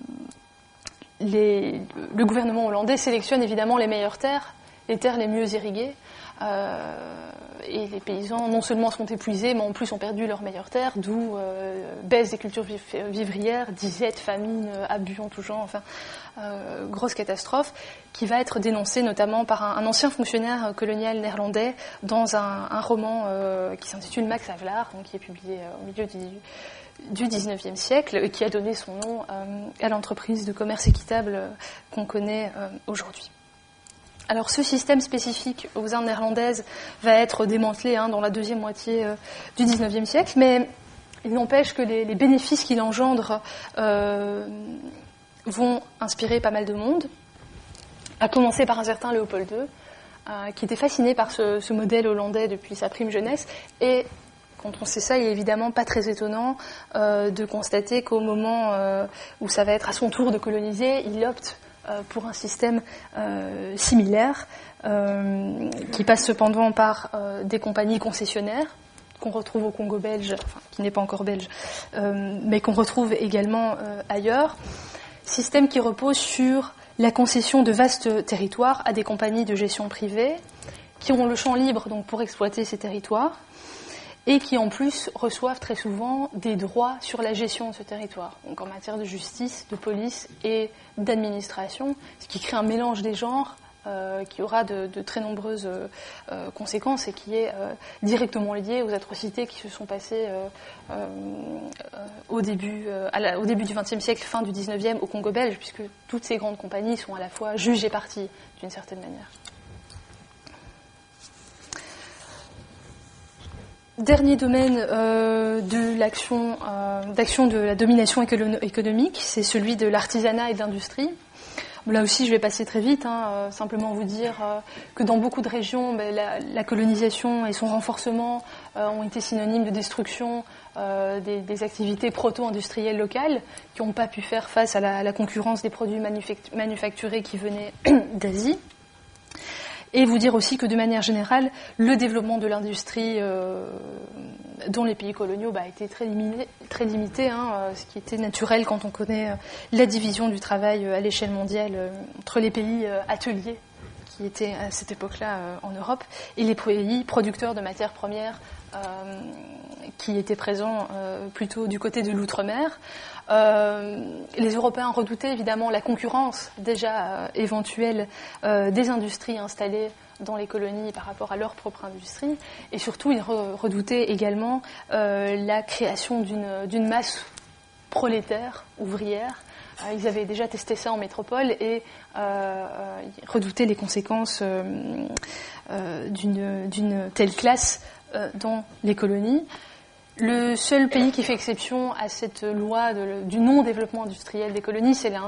les, le gouvernement hollandais sélectionne évidemment les meilleures terres, les terres les mieux irriguées, euh, et les paysans non seulement sont épuisés, mais en plus ont perdu leurs meilleures terres, d'où euh, baisse des cultures vivrières, disette, famine, abus en tout genre, enfin, euh, grosse catastrophe, qui va être dénoncée notamment par un, un ancien fonctionnaire colonial néerlandais dans un, un roman euh, qui s'intitule Max Havelaar, donc qui est publié euh, au milieu du, du dix-neuvième siècle, et qui a donné son nom euh, à l'entreprise de commerce équitable euh, qu'on connaît euh, aujourd'hui. Alors ce système spécifique aux Indes néerlandaises va être démantelé hein, dans la deuxième moitié euh, du dix-neuvième siècle, mais il n'empêche que les, les bénéfices qu'il engendre euh, vont inspirer pas mal de monde, à commencer par un certain Léopold deux, euh, qui était fasciné par ce, ce modèle hollandais depuis sa prime jeunesse, et quand on sait ça, il est évidemment pas très étonnant euh, de constater qu'au moment euh, où ça va être à son tour de coloniser, il opte pour un système euh, similaire, euh, qui passe cependant par euh, des compagnies concessionnaires, qu'on retrouve au Congo belge, enfin, qui n'est pas encore belge, euh, mais qu'on retrouve également euh, ailleurs. Système qui repose sur la concession de vastes territoires à des compagnies de gestion privée, qui ont le champ libre donc, pour exploiter ces territoires, et qui en plus reçoivent très souvent des droits sur la gestion de ce territoire, donc en matière de justice, de police et d'administration, ce qui crée un mélange des genres euh, qui aura de, de très nombreuses euh, conséquences et qui est euh, directement lié aux atrocités qui se sont passées euh, euh, au début, euh, à la, au début du vingtième siècle, fin du dix-neuvième, au Congo belge, puisque toutes ces grandes compagnies sont à la fois juges et parties, d'une certaine manière. Dernier domaine euh, de l'action, euh, d'action de la domination écono- économique, c'est celui de l'artisanat et de l'industrie. Là aussi, je vais passer très vite, hein, euh, simplement vous dire euh, que dans beaucoup de régions, ben, la, la colonisation et son renforcement euh, ont été synonymes de destruction euh, des, des activités proto-industrielles locales qui n'ont pas pu faire face à la, à la concurrence des produits manufact- manufacturés qui venaient d'Asie. Et vous dire aussi que de manière générale, le développement de l'industrie euh, dans les pays coloniaux bah, a été très limité, très limité hein, euh, ce qui était naturel quand on connaît euh, la division du travail euh, à l'échelle mondiale euh, entre les pays euh, ateliers qui étaient à cette époque-là euh, en Europe et les pays producteurs de matières premières euh, qui étaient présents euh, plutôt du côté de l'outre-mer. Euh, les Européens redoutaient évidemment la concurrence déjà euh, éventuelle euh, des industries installées dans les colonies par rapport à leur propre industrie, et surtout ils re- redoutaient également euh, la création d'une, d'une masse prolétaire, ouvrière. Euh, ils avaient déjà testé ça en métropole et euh, euh, ils redoutaient les conséquences euh, euh, d'une, d'une telle classe euh, dans les colonies. Le seul pays qui fait exception à cette loi de, du non-développement industriel des colonies, c'est l'Inde,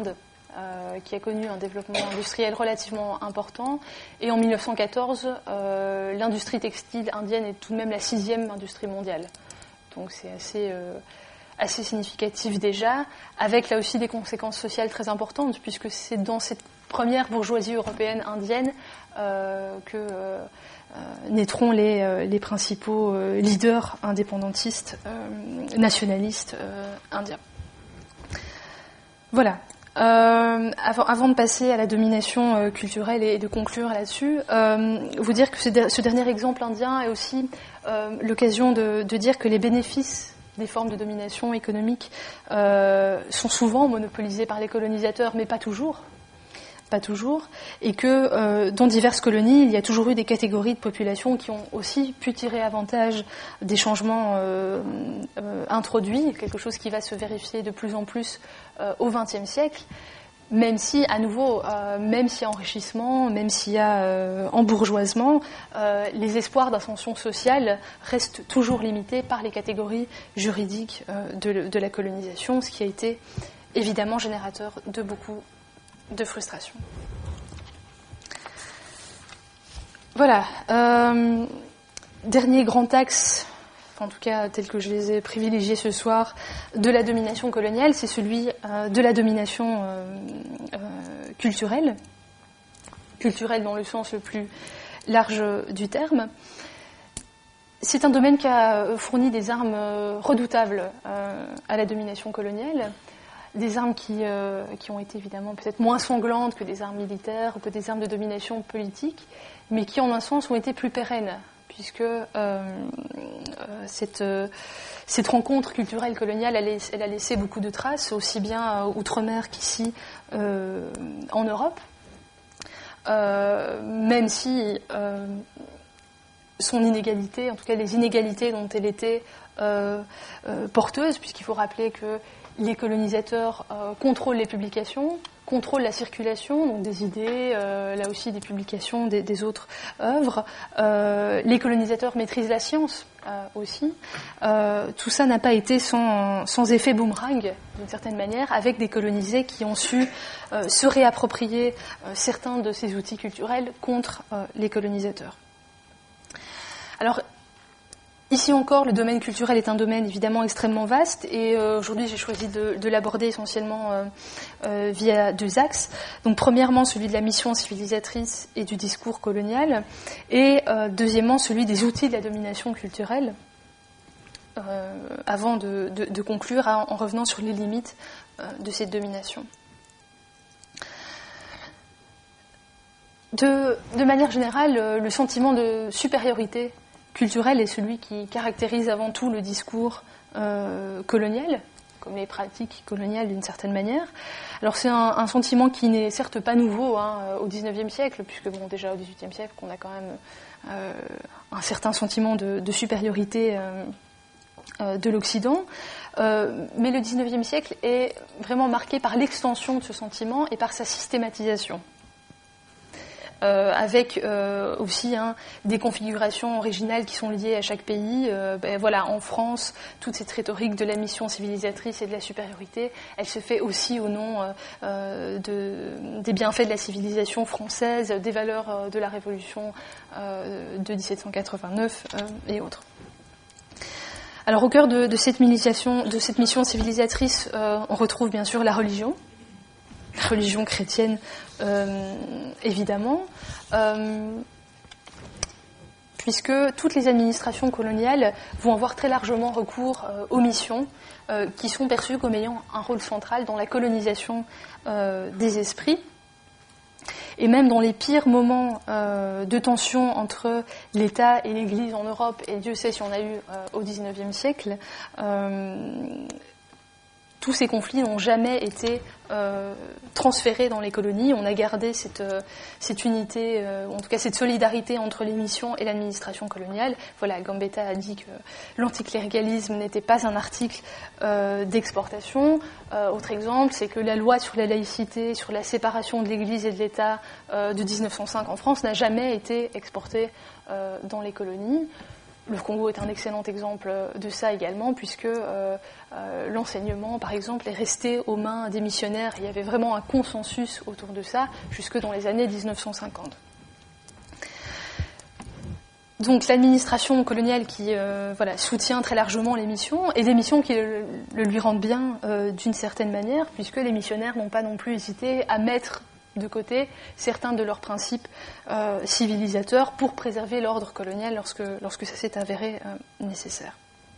euh, qui a connu un développement industriel relativement important. Et en mille neuf cent quatorze, euh, l'industrie textile indienne est tout de même la sixième industrie mondiale. Donc c'est assez, euh, assez significatif déjà, avec là aussi des conséquences sociales très importantes, puisque c'est dans cette première bourgeoisie européenne indienne euh, que euh, euh, naîtront les, euh, les principaux euh, leaders indépendantistes, euh, nationalistes euh, indiens. Voilà. Euh, avant, avant de passer à la domination euh, culturelle et de conclure là-dessus, euh, vous dire que ce, de, ce dernier exemple indien est aussi euh, l'occasion de, de dire que les bénéfices des formes de domination économique euh, sont souvent monopolisés par les colonisateurs, mais pas toujours. Pas toujours, et que euh, dans diverses colonies, il y a toujours eu des catégories de population qui ont aussi pu tirer avantage des changements euh, euh, introduits, quelque chose qui va se vérifier de plus en plus euh, au vingtième siècle, même si, à nouveau, euh, même s'il y a enrichissement, même s'il y a euh, embourgeoisement, euh, les espoirs d'ascension sociale restent toujours limités par les catégories juridiques euh, de, de la colonisation, ce qui a été évidemment générateur de beaucoup de frustration. Voilà. Euh, dernier grand axe, en tout cas tel que je les ai privilégiés ce soir, de la domination coloniale, c'est celui euh, de la domination euh, euh, culturelle, culturelle dans le sens le plus large du terme. C'est un domaine qui a fourni des armes redoutables euh, à la domination coloniale. Des armes qui, euh, qui ont été évidemment peut-être moins sanglantes que des armes militaires ou que des armes de domination politique, mais qui en un sens ont été plus pérennes, puisque euh, euh, cette, euh, cette rencontre culturelle coloniale, elle, est, elle a laissé beaucoup de traces, aussi bien euh, outre-mer qu'ici euh, en Europe, euh, même si euh, son inégalité, en tout cas les inégalités dont elle était euh, euh, porteuse, puisqu'il faut rappeler que les colonisateurs euh, contrôlent les publications, contrôlent la circulation, donc des idées, euh, là aussi des publications, des, des autres œuvres. Euh, les colonisateurs maîtrisent la science euh, aussi. Euh, tout ça n'a pas été sans, sans effet boomerang, d'une certaine manière, avec des colonisés qui ont su euh, se réapproprier euh, certains de ces outils culturels contre euh, les colonisateurs. Alors, ici encore, le domaine culturel est un domaine évidemment extrêmement vaste et euh, aujourd'hui j'ai choisi de, de l'aborder essentiellement euh, euh, via deux axes. Donc premièrement celui de la mission civilisatrice et du discours colonial et euh, deuxièmement celui des outils de la domination culturelle euh, avant de, de, de conclure hein, en revenant sur les limites euh, de cette domination. De, de manière générale, le sentiment de supériorité culturel est celui qui caractérise avant tout le discours euh, colonial, comme les pratiques coloniales d'une certaine manière. Alors c'est un, un sentiment qui n'est certes pas nouveau hein, au dix-neuvième siècle, puisque bon, déjà au dix-huitième siècle, on a quand même euh, un certain sentiment de, de supériorité euh, euh, de l'Occident. Euh, mais le dix-neuvième siècle est vraiment marqué par l'extension de ce sentiment et par sa systématisation. Euh, avec euh, aussi hein, des configurations originales qui sont liées à chaque pays. Euh, ben, voilà, en France, toute cette rhétorique de la mission civilisatrice et de la supériorité, elle se fait aussi au nom euh, de, des bienfaits de la civilisation française, des valeurs euh, de la Révolution euh, de dix-sept cent quatre-vingt-neuf euh, et autres. Alors au cœur de, de, cette, de cette mission civilisatrice, euh, on retrouve bien sûr la religion. Religion chrétienne, euh, évidemment, euh, puisque toutes les administrations coloniales vont avoir très largement recours euh, aux missions euh, qui sont perçues comme ayant un rôle central dans la colonisation euh, des esprits. Et même dans les pires moments euh, de tension entre l'État et l'Église en Europe, et Dieu sait si on a eu euh, au dix-neuvième siècle, euh, tous ces conflits n'ont jamais été euh, transférés dans les colonies. On a gardé cette, euh, cette unité, euh, en tout cas cette solidarité entre les missions et l'administration coloniale. Voilà, Gambetta a dit que l'anticléricalisme n'était pas un article euh, d'exportation. Euh, autre exemple, c'est que la loi sur la laïcité, sur la séparation de l'Église et de l'État euh, de dix-neuf cent cinq en France n'a jamais été exportée euh, dans les colonies. Le Congo est un excellent exemple de ça également, puisque euh, euh, l'enseignement, par exemple, est resté aux mains des missionnaires. Il y avait vraiment un consensus autour de ça, jusque dans les années dix-neuf cent cinquante. Donc l'administration coloniale qui euh, voilà, soutient très largement les missions, et des missions qui le, le lui rendent bien euh, d'une certaine manière, puisque les missionnaires n'ont pas non plus hésité à mettre de côté certains de leurs principes euh, civilisateurs pour préserver l'ordre colonial lorsque, lorsque ça s'est avéré euh, nécessaire.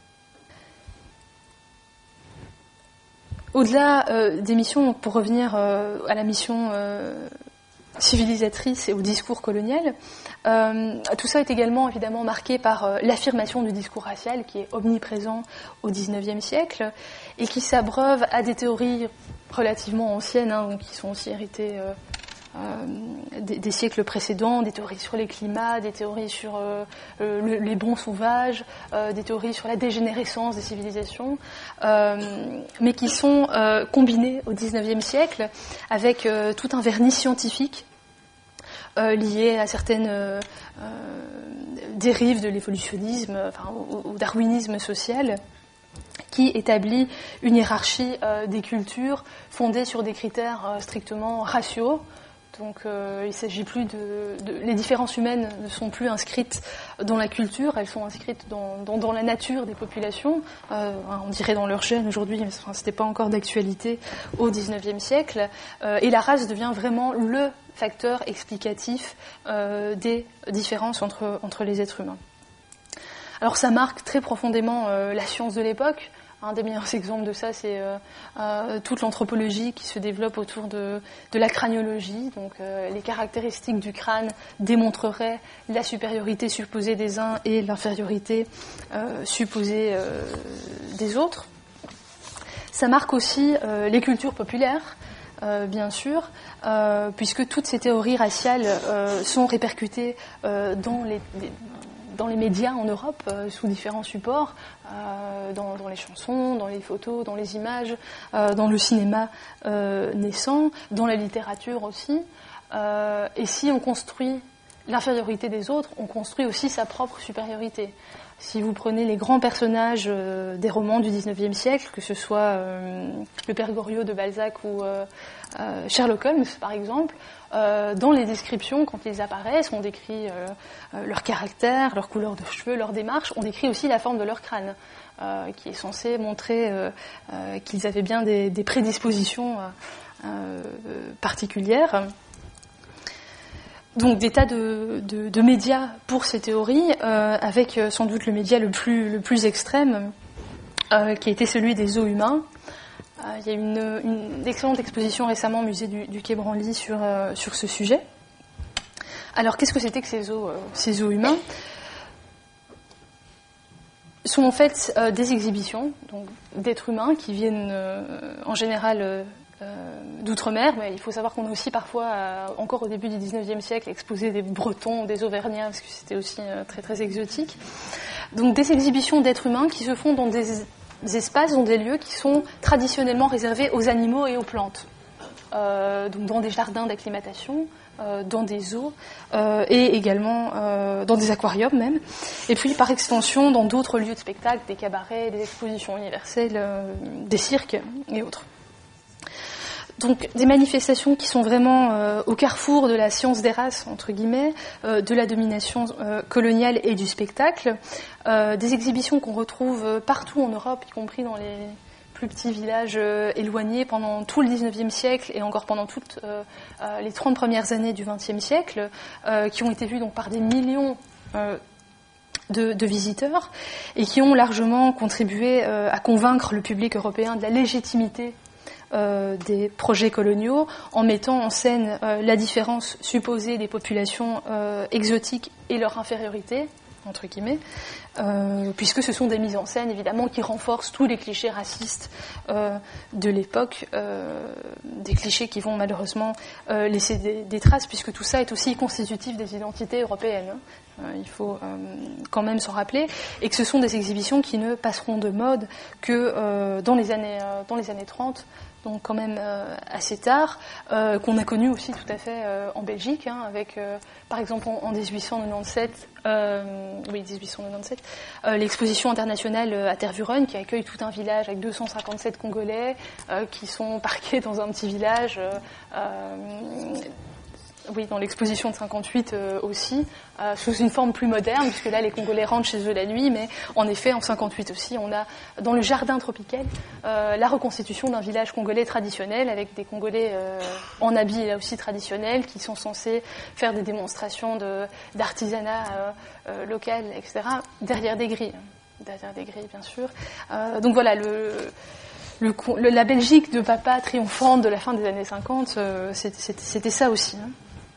Au-delà euh, des missions, pour revenir euh, à la mission euh, civilisatrice et au discours colonial, euh, tout ça est également évidemment marqué par euh, l'affirmation du discours racial qui est omniprésent au dix-neuvième siècle et qui s'abreuve à des théories relativement anciennes, hein, donc qui sont aussi héritées euh, euh, des, des siècles précédents, des théories sur les climats, des théories sur euh, le, les bons sauvages, euh, des théories sur la dégénérescence des civilisations, euh, mais qui sont euh, combinées au dix-neuvième siècle avec euh, tout un vernis scientifique euh, lié à certaines euh, euh, dérives de l'évolutionnisme, enfin, au, au darwinisme social, qui établit une hiérarchie euh, des cultures fondée sur des critères euh, strictement raciaux. Donc euh, il ne s'agit plus de, de... Les différences humaines ne sont plus inscrites dans la culture, elles sont inscrites dans, dans, dans la nature des populations. Euh, on dirait dans leur gène aujourd'hui, mais enfin, ce n'était pas encore d'actualité au dix-neuvième siècle. Euh, et la race devient vraiment le facteur explicatif euh, des différences entre, entre les êtres humains. Alors ça marque très profondément euh, la science de l'époque. Un des meilleurs exemples de ça, c'est euh, euh, toute l'anthropologie qui se développe autour de, de la craniologie. Donc, euh, les caractéristiques du crâne démontreraient la supériorité supposée des uns et l'infériorité euh, supposée euh, des autres. Ça marque aussi euh, les cultures populaires, euh, bien sûr, euh, puisque toutes ces théories raciales euh, sont répercutées euh, dans les... les dans les médias en Europe, euh, sous différents supports, euh, dans, dans les chansons, dans les photos, dans les images, euh, dans le cinéma euh, naissant, dans la littérature aussi. Euh, et si on construit l'infériorité des autres, on construit aussi sa propre supériorité. Si vous prenez les grands personnages euh, des romans du dix-neuvième siècle, que ce soit euh, le Père Goriot de Balzac ou euh, euh, Sherlock Holmes, par exemple, euh, dans les descriptions, quand ils apparaissent, on décrit euh, euh, leur caractère, leur couleur de cheveux, leur démarche, on décrit aussi la forme de leur crâne, euh, qui est censée montrer euh, euh, qu'ils avaient bien des, des prédispositions euh, euh, particulières. Donc des tas de, de, de médias pour ces théories, euh, avec euh, sans doute le média le plus, le plus extrême, euh, qui a été celui des os humains. Euh, il y a une, une excellente exposition récemment au musée du, du Quai Branly sur, euh, sur ce sujet. Alors qu'est-ce que c'était que ces os, euh, ces os humains ? Sont en fait euh, des exhibitions donc, d'êtres humains qui viennent euh, en général... Euh, d'outre-mer, mais il faut savoir qu'on a aussi parfois, euh, encore au début du dix-neuvième siècle, exposé des Bretons, des Auvergnats, parce que c'était aussi euh, très très exotique. Donc des exhibitions d'êtres humains qui se font dans des, des espaces, dans des lieux qui sont traditionnellement réservés aux animaux et aux plantes. Euh, donc dans des jardins d'acclimatation, euh, dans des zoos, euh, et également euh, dans des aquariums même. Et puis par extension dans d'autres lieux de spectacle, des cabarets, des expositions universelles, euh, des cirques et autres. Donc des manifestations qui sont vraiment euh, au carrefour de la science des races, entre guillemets, euh, de la domination euh, coloniale et du spectacle, euh, des exhibitions qu'on retrouve partout en Europe, y compris dans les plus petits villages euh, éloignés pendant tout le dix-neuvième siècle et encore pendant toutes euh, euh, les trente premières années du vingtième siècle, euh, qui ont été vues donc par des millions euh, De, de visiteurs et qui ont largement contribué euh, à convaincre le public européen de la légitimité Euh, des projets coloniaux, en mettant en scène euh, la différence supposée des populations euh, exotiques et leur infériorité, entre guillemets, euh, puisque ce sont des mises en scène, évidemment, qui renforcent tous les clichés racistes euh, de l'époque, euh, des clichés qui vont malheureusement euh, laisser des, des traces, puisque tout ça est aussi constitutif des identités européennes. Hein. Euh, il faut euh, quand même s'en rappeler, et que ce sont des exhibitions qui ne passeront de mode que euh, dans les années, euh, dans les années trente, donc quand même euh, assez tard, euh, qu'on a connu aussi tout à fait euh, en Belgique, hein, avec euh, par exemple en, en dix-huit cent quatre-vingt-dix-sept, euh, oui dix-huit cent quatre-vingt-dix-sept, euh, l'exposition internationale à Tervuren qui accueille tout un village avec deux cent cinquante-sept Congolais euh, qui sont parqués dans un petit village. Euh, euh, Oui, dans l'exposition de cinquante-huit euh, aussi, euh, sous une forme plus moderne, puisque là, les Congolais rentrent chez eux la nuit, mais en effet, en cinquante-huit aussi, on a, dans le jardin tropical, euh, la reconstitution d'un village congolais traditionnel, avec des Congolais euh, en habits, là aussi, traditionnels, qui sont censés faire des démonstrations de, d'artisanat euh, euh, local, et cetera, derrière des grilles, derrière des grilles, bien sûr. Euh, donc voilà, le... Le, le, la Belgique de papa triomphante de la fin des années cinquante, euh, c'était, c'était, c'était ça aussi. Hein.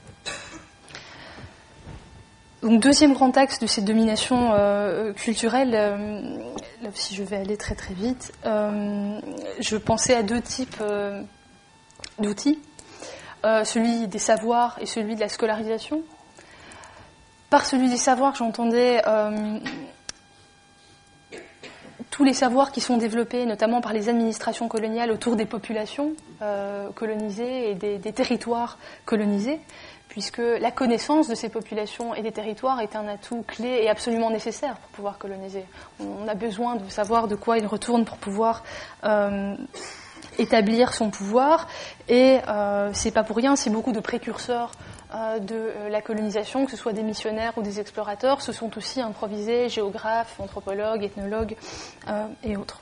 Donc deuxième grand axe de cette domination euh, culturelle, euh, là aussi je vais aller très très vite, euh, je pensais à deux types euh, d'outils, euh, celui des savoirs et celui de la scolarisation. Par celui des savoirs, j'entendais... Euh, tous les savoirs qui sont développés, notamment par les administrations coloniales, autour des populations euh, colonisées et des, des territoires colonisés, puisque la connaissance de ces populations et des territoires est un atout clé et absolument nécessaire pour pouvoir coloniser. On a besoin de savoir de quoi il retourne pour pouvoir euh, établir son pouvoir, et euh, c'est pas pour rien, c'est beaucoup de précurseurs de la colonisation, que ce soit des missionnaires ou des explorateurs, se sont aussi improvisés géographes, anthropologues, ethnologues euh, et autres.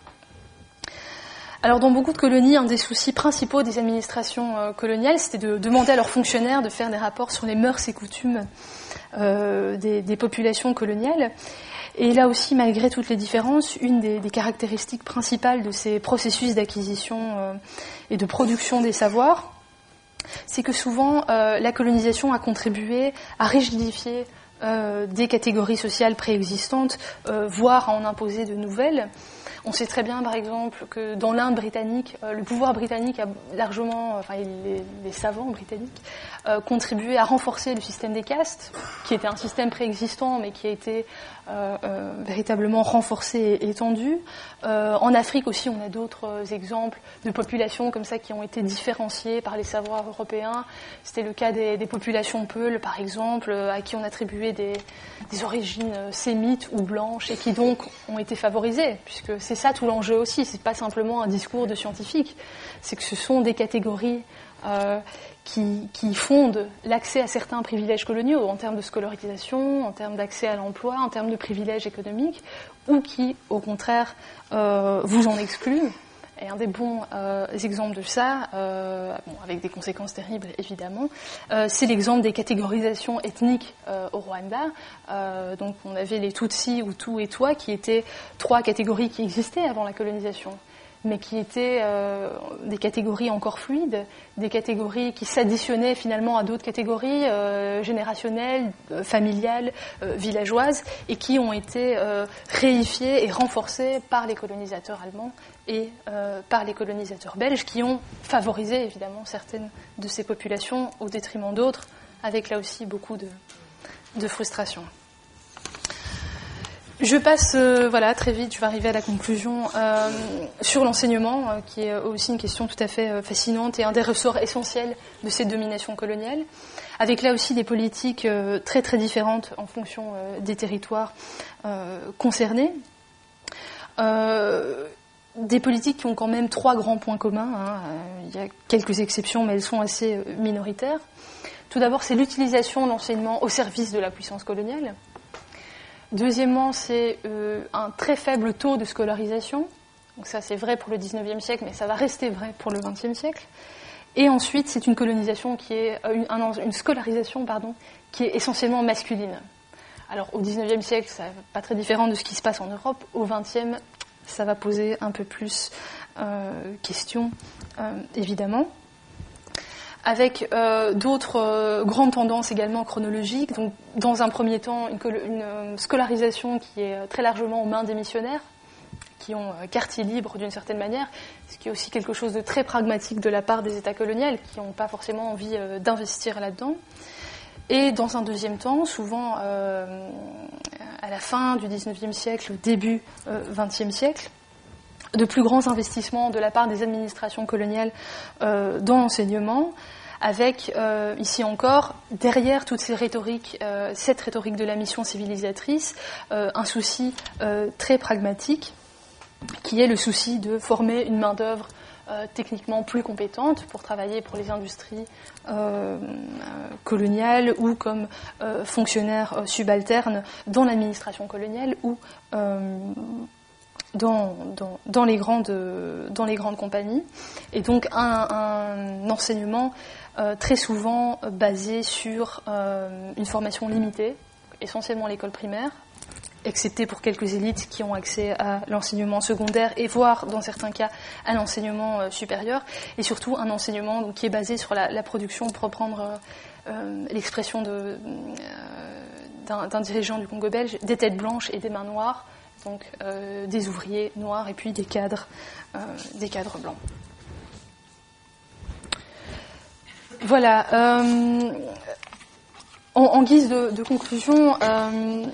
Alors dans beaucoup de colonies, un des soucis principaux des administrations euh, coloniales, c'était de demander à leurs fonctionnaires de faire des rapports sur les mœurs et coutumes euh, des, des populations coloniales. Et là aussi, malgré toutes les différences, une des, des caractéristiques principales de ces processus d'acquisition euh, et de production des savoirs, c'est que souvent euh, la colonisation a contribué à rigidifier euh, des catégories sociales préexistantes, euh, voire à en imposer de nouvelles. On sait très bien, par exemple, que dans l'Inde britannique, euh, le pouvoir britannique a largement, enfin les, les savants britanniques, euh, contribué à renforcer le système des castes, qui était un système préexistant, mais qui a été euh, euh, véritablement renforcé et étendu. Euh, en Afrique aussi, on a d'autres exemples de populations comme ça qui ont été différenciées par les savoirs européens. C'était le cas des, des populations peules, par exemple, à qui on attribuait des, des origines sémites ou blanches et qui donc ont été favorisées, puisque c'est ça tout l'enjeu aussi. C'est pas simplement un discours de scientifique, c'est que ce sont des catégories euh, qui, qui fondent l'accès à certains privilèges coloniaux en termes de scolarisation, en termes d'accès à l'emploi, en termes de privilèges économiques, ou qui, au contraire, euh, vous en excluent. Et un des bons euh, exemples de ça, euh, bon, avec des conséquences terribles évidemment, euh, c'est l'exemple des catégorisations ethniques euh, au Rwanda. Euh, donc on avait les Tutsis, Hutus et Twa, qui étaient trois catégories qui existaient avant la colonisation, mais qui étaient euh, des catégories encore fluides, des catégories qui s'additionnaient finalement à d'autres catégories euh, générationnelles, euh, familiales, euh, villageoises, et qui ont été euh, réifiées et renforcées par les colonisateurs allemands et euh, par les colonisateurs belges, qui ont favorisé évidemment certaines de ces populations au détriment d'autres, avec là aussi beaucoup de, de frustration. Je passe euh, voilà, très vite, je vais arriver à la conclusion, euh, sur l'enseignement, euh, qui est aussi une question tout à fait euh, fascinante et un des ressorts essentiels de cette domination coloniale, avec là aussi des politiques euh, très très différentes en fonction euh, des territoires euh, concernés. Euh, Des politiques qui ont quand même trois grands points communs. Hein. Il y a quelques exceptions, mais elles sont assez minoritaires. Tout d'abord, c'est l'utilisation de l'enseignement au service de la puissance coloniale. Deuxièmement, c'est euh, un très faible taux de scolarisation. Donc ça, c'est vrai pour le dix-neuvième siècle, mais ça va rester vrai pour le vingtième siècle. Et ensuite, c'est une colonisation qui est une, une scolarisation, pardon, qui est essentiellement masculine. Alors, au dix-neuvième siècle, ça n'est pas très différent de ce qui se passe en Europe. Au vingtième, ça va poser un peu plus euh, questions, euh, évidemment. Avec euh, d'autres euh, grandes tendances également chronologiques. Donc, dans un premier temps, une, une scolarisation qui est très largement aux mains des missionnaires, qui ont euh, quartier libre d'une certaine manière, ce qui est aussi quelque chose de très pragmatique de la part des États coloniaux, qui n'ont pas forcément envie euh, d'investir là-dedans. Et dans un deuxième temps, souvent euh, à la fin du dix-neuvième siècle, au début du euh, vingtième siècle, de plus grands investissements de la part des administrations coloniales euh, dans l'enseignement, avec, euh, ici encore, derrière toutes ces rhétoriques, euh, cette rhétorique de la mission civilisatrice, euh, un souci euh, très pragmatique, qui est le souci de former une main-d'œuvre euh, techniquement plus compétente pour travailler pour les industries euh, coloniales ou comme euh, fonctionnaires euh, subalternes dans l'administration coloniale ou euh, Dans, dans, dans, les grandes, dans les grandes compagnies. Et donc un, un enseignement euh, très souvent basé sur euh, une formation limitée, essentiellement l'école primaire, excepté pour quelques élites qui ont accès à l'enseignement secondaire et voire, dans certains cas, à l'enseignement euh, supérieur, et surtout un enseignement donc, qui est basé sur la, la production, pour reprendre euh, l'expression de, euh, d'un, d'un dirigeant du Congo belge, des têtes blanches et des mains noires, donc euh, des ouvriers noirs et puis des cadres, euh, des cadres blancs. Voilà. Euh, en, en guise de, de conclusion, euh,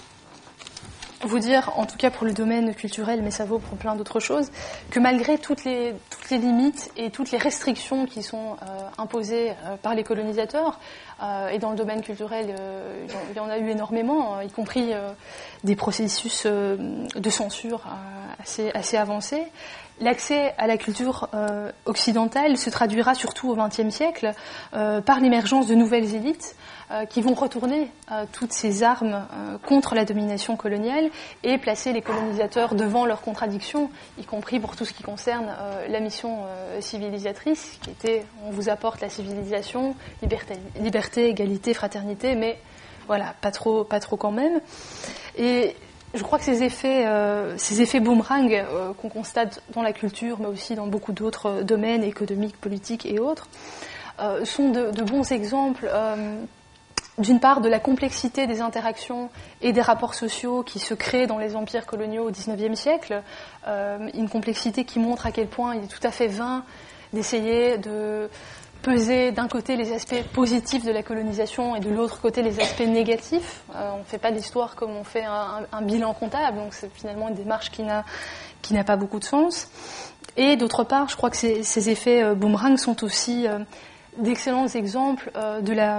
vous dire, en tout cas pour le domaine culturel, mais ça vaut pour plein d'autres choses, que malgré toutes les, toutes les limites et toutes les restrictions qui sont euh, imposées euh, par les colonisateurs, euh, et dans le domaine culturel, euh, il y en a eu énormément, y compris euh, des processus euh, de censure euh, assez, assez avancés, l'accès à la culture euh, occidentale se traduira surtout au vingtième siècle euh, par l'émergence de nouvelles élites euh, qui vont retourner euh, toutes ces armes euh, contre la domination coloniale et placer les colonisateurs devant leurs contradictions, y compris pour tout ce qui concerne euh, la mission euh, civilisatrice, qui était on vous apporte la civilisation, liberté, liberté, égalité, fraternité, mais voilà, pas trop, pas trop quand même. Et je crois que ces effets, euh, ces effets boomerang euh, qu'on constate dans la culture, mais aussi dans beaucoup d'autres domaines économiques, politiques et autres, euh, sont de, de bons exemples, euh, d'une part, de la complexité des interactions et des rapports sociaux qui se créent dans les empires coloniaux au dix-neuvième siècle, euh, une complexité qui montre à quel point il est tout à fait vain d'essayer de peser d'un côté les aspects positifs de la colonisation et de l'autre côté les aspects négatifs. Euh, on ne fait pas l'histoire comme on fait un, un, un bilan comptable, donc c'est finalement une démarche qui n'a, qui n'a pas beaucoup de sens. Et d'autre part, je crois que ces, ces effets euh, boomerang sont aussi euh, d'excellents exemples euh, de, la,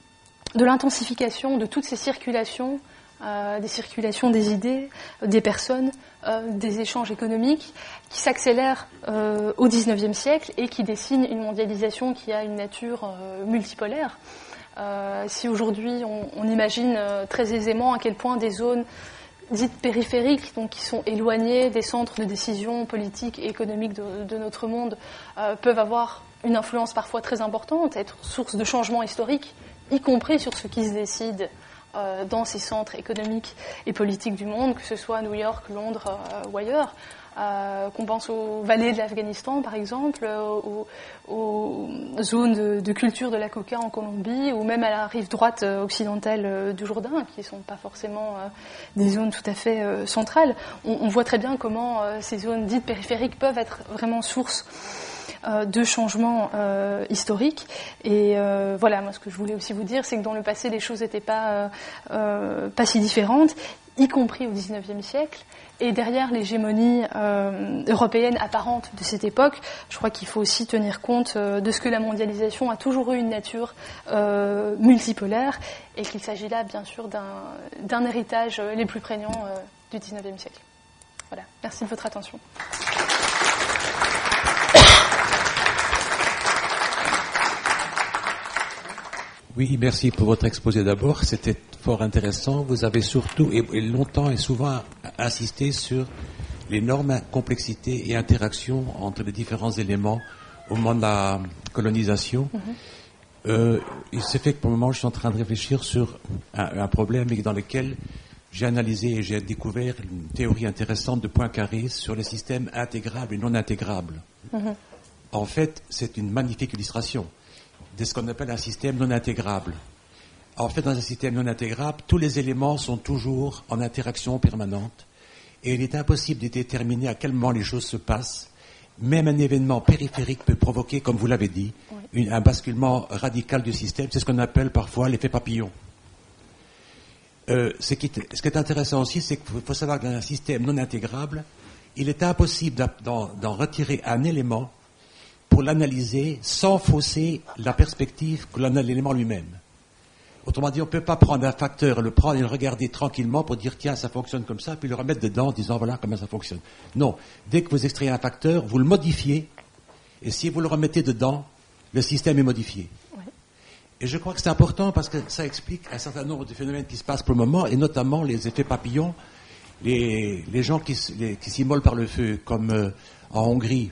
de l'intensification de toutes ces circulations, euh, des circulations des idées, des personnes, euh, des échanges économiques, qui s'accélère euh, au dix-neuvième siècle et qui dessine une mondialisation qui a une nature euh, multipolaire. Euh, si aujourd'hui on, on imagine euh, très aisément à quel point des zones dites périphériques, donc qui sont éloignées des centres de décision politique et économique de, de notre monde, euh, peuvent avoir une influence parfois très importante, être source de changements historiques, y compris sur ce qui se décide euh, dans ces centres économiques et politiques du monde, que ce soit à New York, Londres euh, ou ailleurs. Euh, qu'on pense aux vallées de l'Afghanistan, par exemple, euh, aux, aux zones de, de culture de la coca en Colombie, ou même à la rive droite euh, occidentale euh, du Jourdain, qui ne sont pas forcément euh, des zones tout à fait euh, centrales. On, on voit très bien comment euh, ces zones dites périphériques peuvent être vraiment source euh, de changements euh, historiques. Et euh, voilà, moi ce que je voulais aussi vous dire, c'est que dans le passé, les choses n'étaient pas, euh, euh, pas si différentes, y compris au dix-neuvième siècle. Et derrière l'hégémonie euh, européenne apparente de cette époque, je crois qu'il faut aussi tenir compte euh, de ce que la mondialisation a toujours eu une nature euh, multipolaire et qu'il s'agit là, bien sûr, d'un, d'un héritage euh, les plus prégnants euh, du dix-neuvième siècle. Voilà, merci de votre attention. Oui, merci pour votre exposé d'abord. C'était fort intéressant. Vous avez surtout et, et longtemps et souvent insisté sur l'énorme complexité et interaction entre les différents éléments au moment de la colonisation. Mm-hmm. Euh, il s'est fait que pour le moment, je suis en train de réfléchir sur un, un problème dans lequel j'ai analysé et j'ai découvert une théorie intéressante de Poincaré sur les systèmes intégrables et non intégrables. Mm-hmm. En fait, c'est une magnifique illustration de ce qu'on appelle un système non intégrable. En fait, dans un système non intégrable, tous les éléments sont toujours en interaction permanente et il est impossible de déterminer à quel moment les choses se passent. Même un événement périphérique peut provoquer, comme vous l'avez dit, oui. une, un basculement radical du système. C'est ce qu'on appelle parfois l'effet papillon. Euh, ce, qui est, ce qui est intéressant aussi, c'est qu'il faut savoir que dans un système non intégrable, il est impossible d'en, d'en retirer un élément pour l'analyser sans fausser la perspective que l'on a l'élément lui-même. Autrement dit, on ne peut pas prendre un facteur, le prendre et le regarder tranquillement pour dire tiens, ça fonctionne comme ça, puis le remettre dedans en disant voilà comment ça fonctionne. Non, dès que vous extrayez un facteur, vous le modifiez, et si vous le remettez dedans, le système est modifié. Ouais. Et je crois que c'est important parce que ça explique un certain nombre de phénomènes qui se passent pour le moment, et notamment les effets papillons, les, les gens qui, les, qui s'immolent par le feu, comme euh, en Hongrie.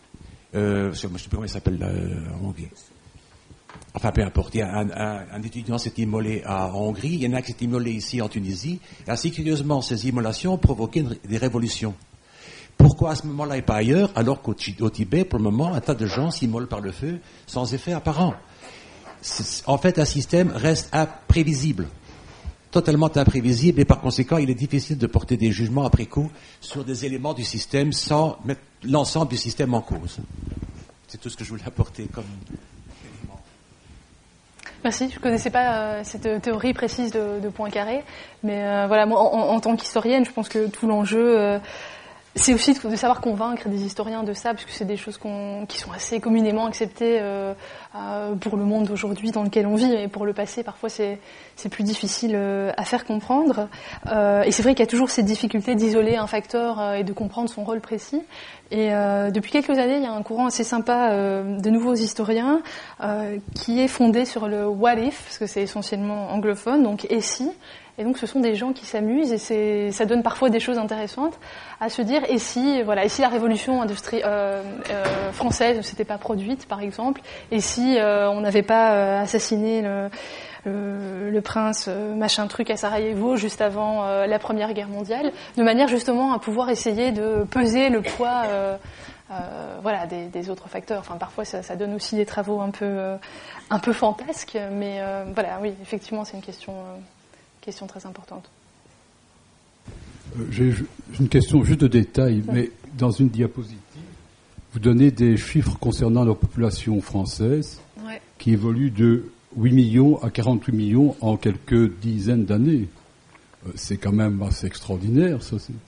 Euh, je ne sais plus comment il s'appelle euh, en Hongrie. Enfin, peu importe. Il y a un, un, un étudiant s'est immolé à, en Hongrie, il y en a qui s'est immolé ici en Tunisie, et assez curieusement, ces immolations ont provoqué une, des révolutions. Pourquoi à ce moment-là et pas ailleurs, alors qu'au au Tibet, pour le moment, un tas de gens s'immolent par le feu sans effet apparent. C'est, en fait, un système reste imprévisible, totalement imprévisible, et par conséquent, il est difficile de porter des jugements après coup sur des éléments du système sans mettre l'ensemble du système en cause. C'est tout ce que je voulais apporter comme élément. Merci. Je ne connaissais pas euh, cette théorie précise de, de Poincaré, mais euh, voilà, moi, en, en tant qu'historienne, je pense que tout l'enjeu, euh, c'est aussi de, de savoir convaincre des historiens de ça, parce que c'est des choses qu'on, qui sont assez communément acceptées euh, euh, pour le monde d'aujourd'hui dans lequel on vit, et pour le passé, parfois c'est, c'est plus difficile euh, à faire comprendre. Euh, et c'est vrai qu'il y a toujours cette difficulté d'isoler un facteur euh, et de comprendre son rôle précis. Et euh, depuis quelques années, il y a un courant assez sympa euh, de nouveaux historiens euh, qui est fondé sur le what if, parce que c'est essentiellement anglophone, donc et si. Et donc, ce sont des gens qui s'amusent, et c'est, ça donne parfois des choses intéressantes à se dire, et si, voilà, et si la révolution industrie, euh, euh, française ne s'était pas produite, par exemple, et si euh, on n'avait pas euh, assassiné le, le, le prince euh, machin truc à Sarajevo juste avant euh, la Première Guerre mondiale, de manière justement à pouvoir essayer de peser le poids euh, euh, voilà, des, des autres facteurs. Enfin, parfois, ça, ça donne aussi des travaux un peu, euh, un peu fantasques, mais euh, voilà, oui, effectivement, c'est une question... Euh, question très importante. Euh, j'ai une question juste de détail, oui. Mais dans une diapositive, vous donnez des chiffres concernant la population française ouais. qui évolue de huit millions à quarante-huit millions en quelques dizaines d'années. Euh, c'est quand même assez extraordinaire, ça. C'est...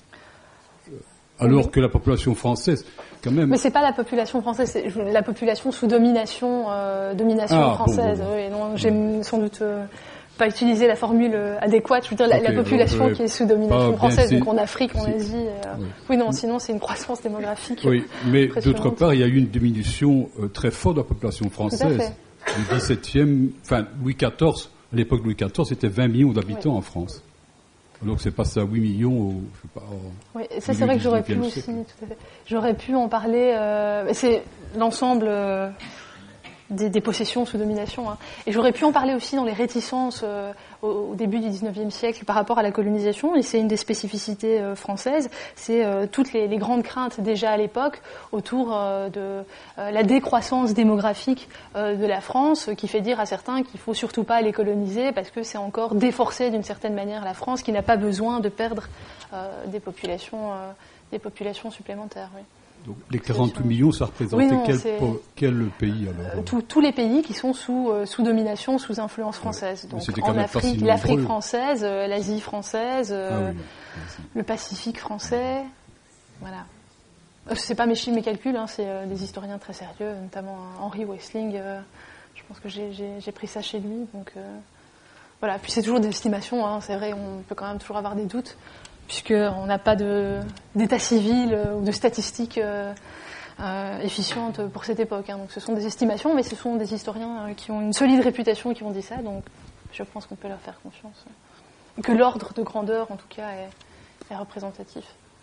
Alors oui. que la population française, quand même... Mais c'est pas la population française, c'est la population sous domination, euh, domination ah, française. Bon, bon. Oui, non, j'ai mmh. sans doute... Euh, pas utiliser la formule adéquate, je veux dire la, okay, la population ouais, qui est sous domination française, donc en Afrique, en Asie. Euh, oui. oui, non, sinon c'est une croissance démographique. Oui, mais d'autre part, il y a eu une diminution euh, très forte de la population française. Du dix-septième, enfin Louis quatorze, à l'époque de Louis quatorze, c'était vingt millions d'habitants oui. en France. Donc c'est passé à huit millions au, je sais pas. Au, oui, ça c'est vrai que j'aurais pu aussi, tout à fait. J'aurais pu en parler. Euh, c'est l'ensemble. Euh, Des, des possessions sous domination. Hein. Et j'aurais pu en parler aussi dans les réticences euh, au, au début du dix-neuvième siècle par rapport à la colonisation, et c'est une des spécificités euh, françaises, c'est euh, toutes les, les grandes craintes déjà à l'époque autour euh, de euh, la décroissance démographique euh, de la France, qui fait dire à certains qu'il faut surtout pas les coloniser parce que c'est encore déforcer d'une certaine manière la France, qui n'a pas besoin de perdre euh, des populations, euh, des populations supplémentaires. Oui. Donc, les quarante-huit millions, ça représentait oui, non, quel, po- quel pays alors? Tous, tous les pays qui sont sous, euh, sous domination, sous influence française. Ouais. Donc en Afrique, l'Afrique française, euh, l'Asie française, euh, ah oui, le Pacifique français. Voilà. Euh, c'est pas mes chiffres, mes calculs, hein, c'est euh, des historiens très sérieux, notamment euh, Henry Wessling. Euh, je pense que j'ai, j'ai, j'ai pris ça chez lui. Donc euh, voilà. Puis c'est toujours des estimations. Hein, c'est vrai, on peut quand même toujours avoir des doutes, puisqu'on n'a pas de, d'état civil euh, ou de statistiques euh, euh, efficientes pour cette époque. Hein. Donc ce sont des estimations, mais ce sont des historiens euh, qui ont une solide réputation et qui ont dit ça, donc je pense qu'on peut leur faire confiance. Et que l'ordre de grandeur, en tout cas, est, est représentatif.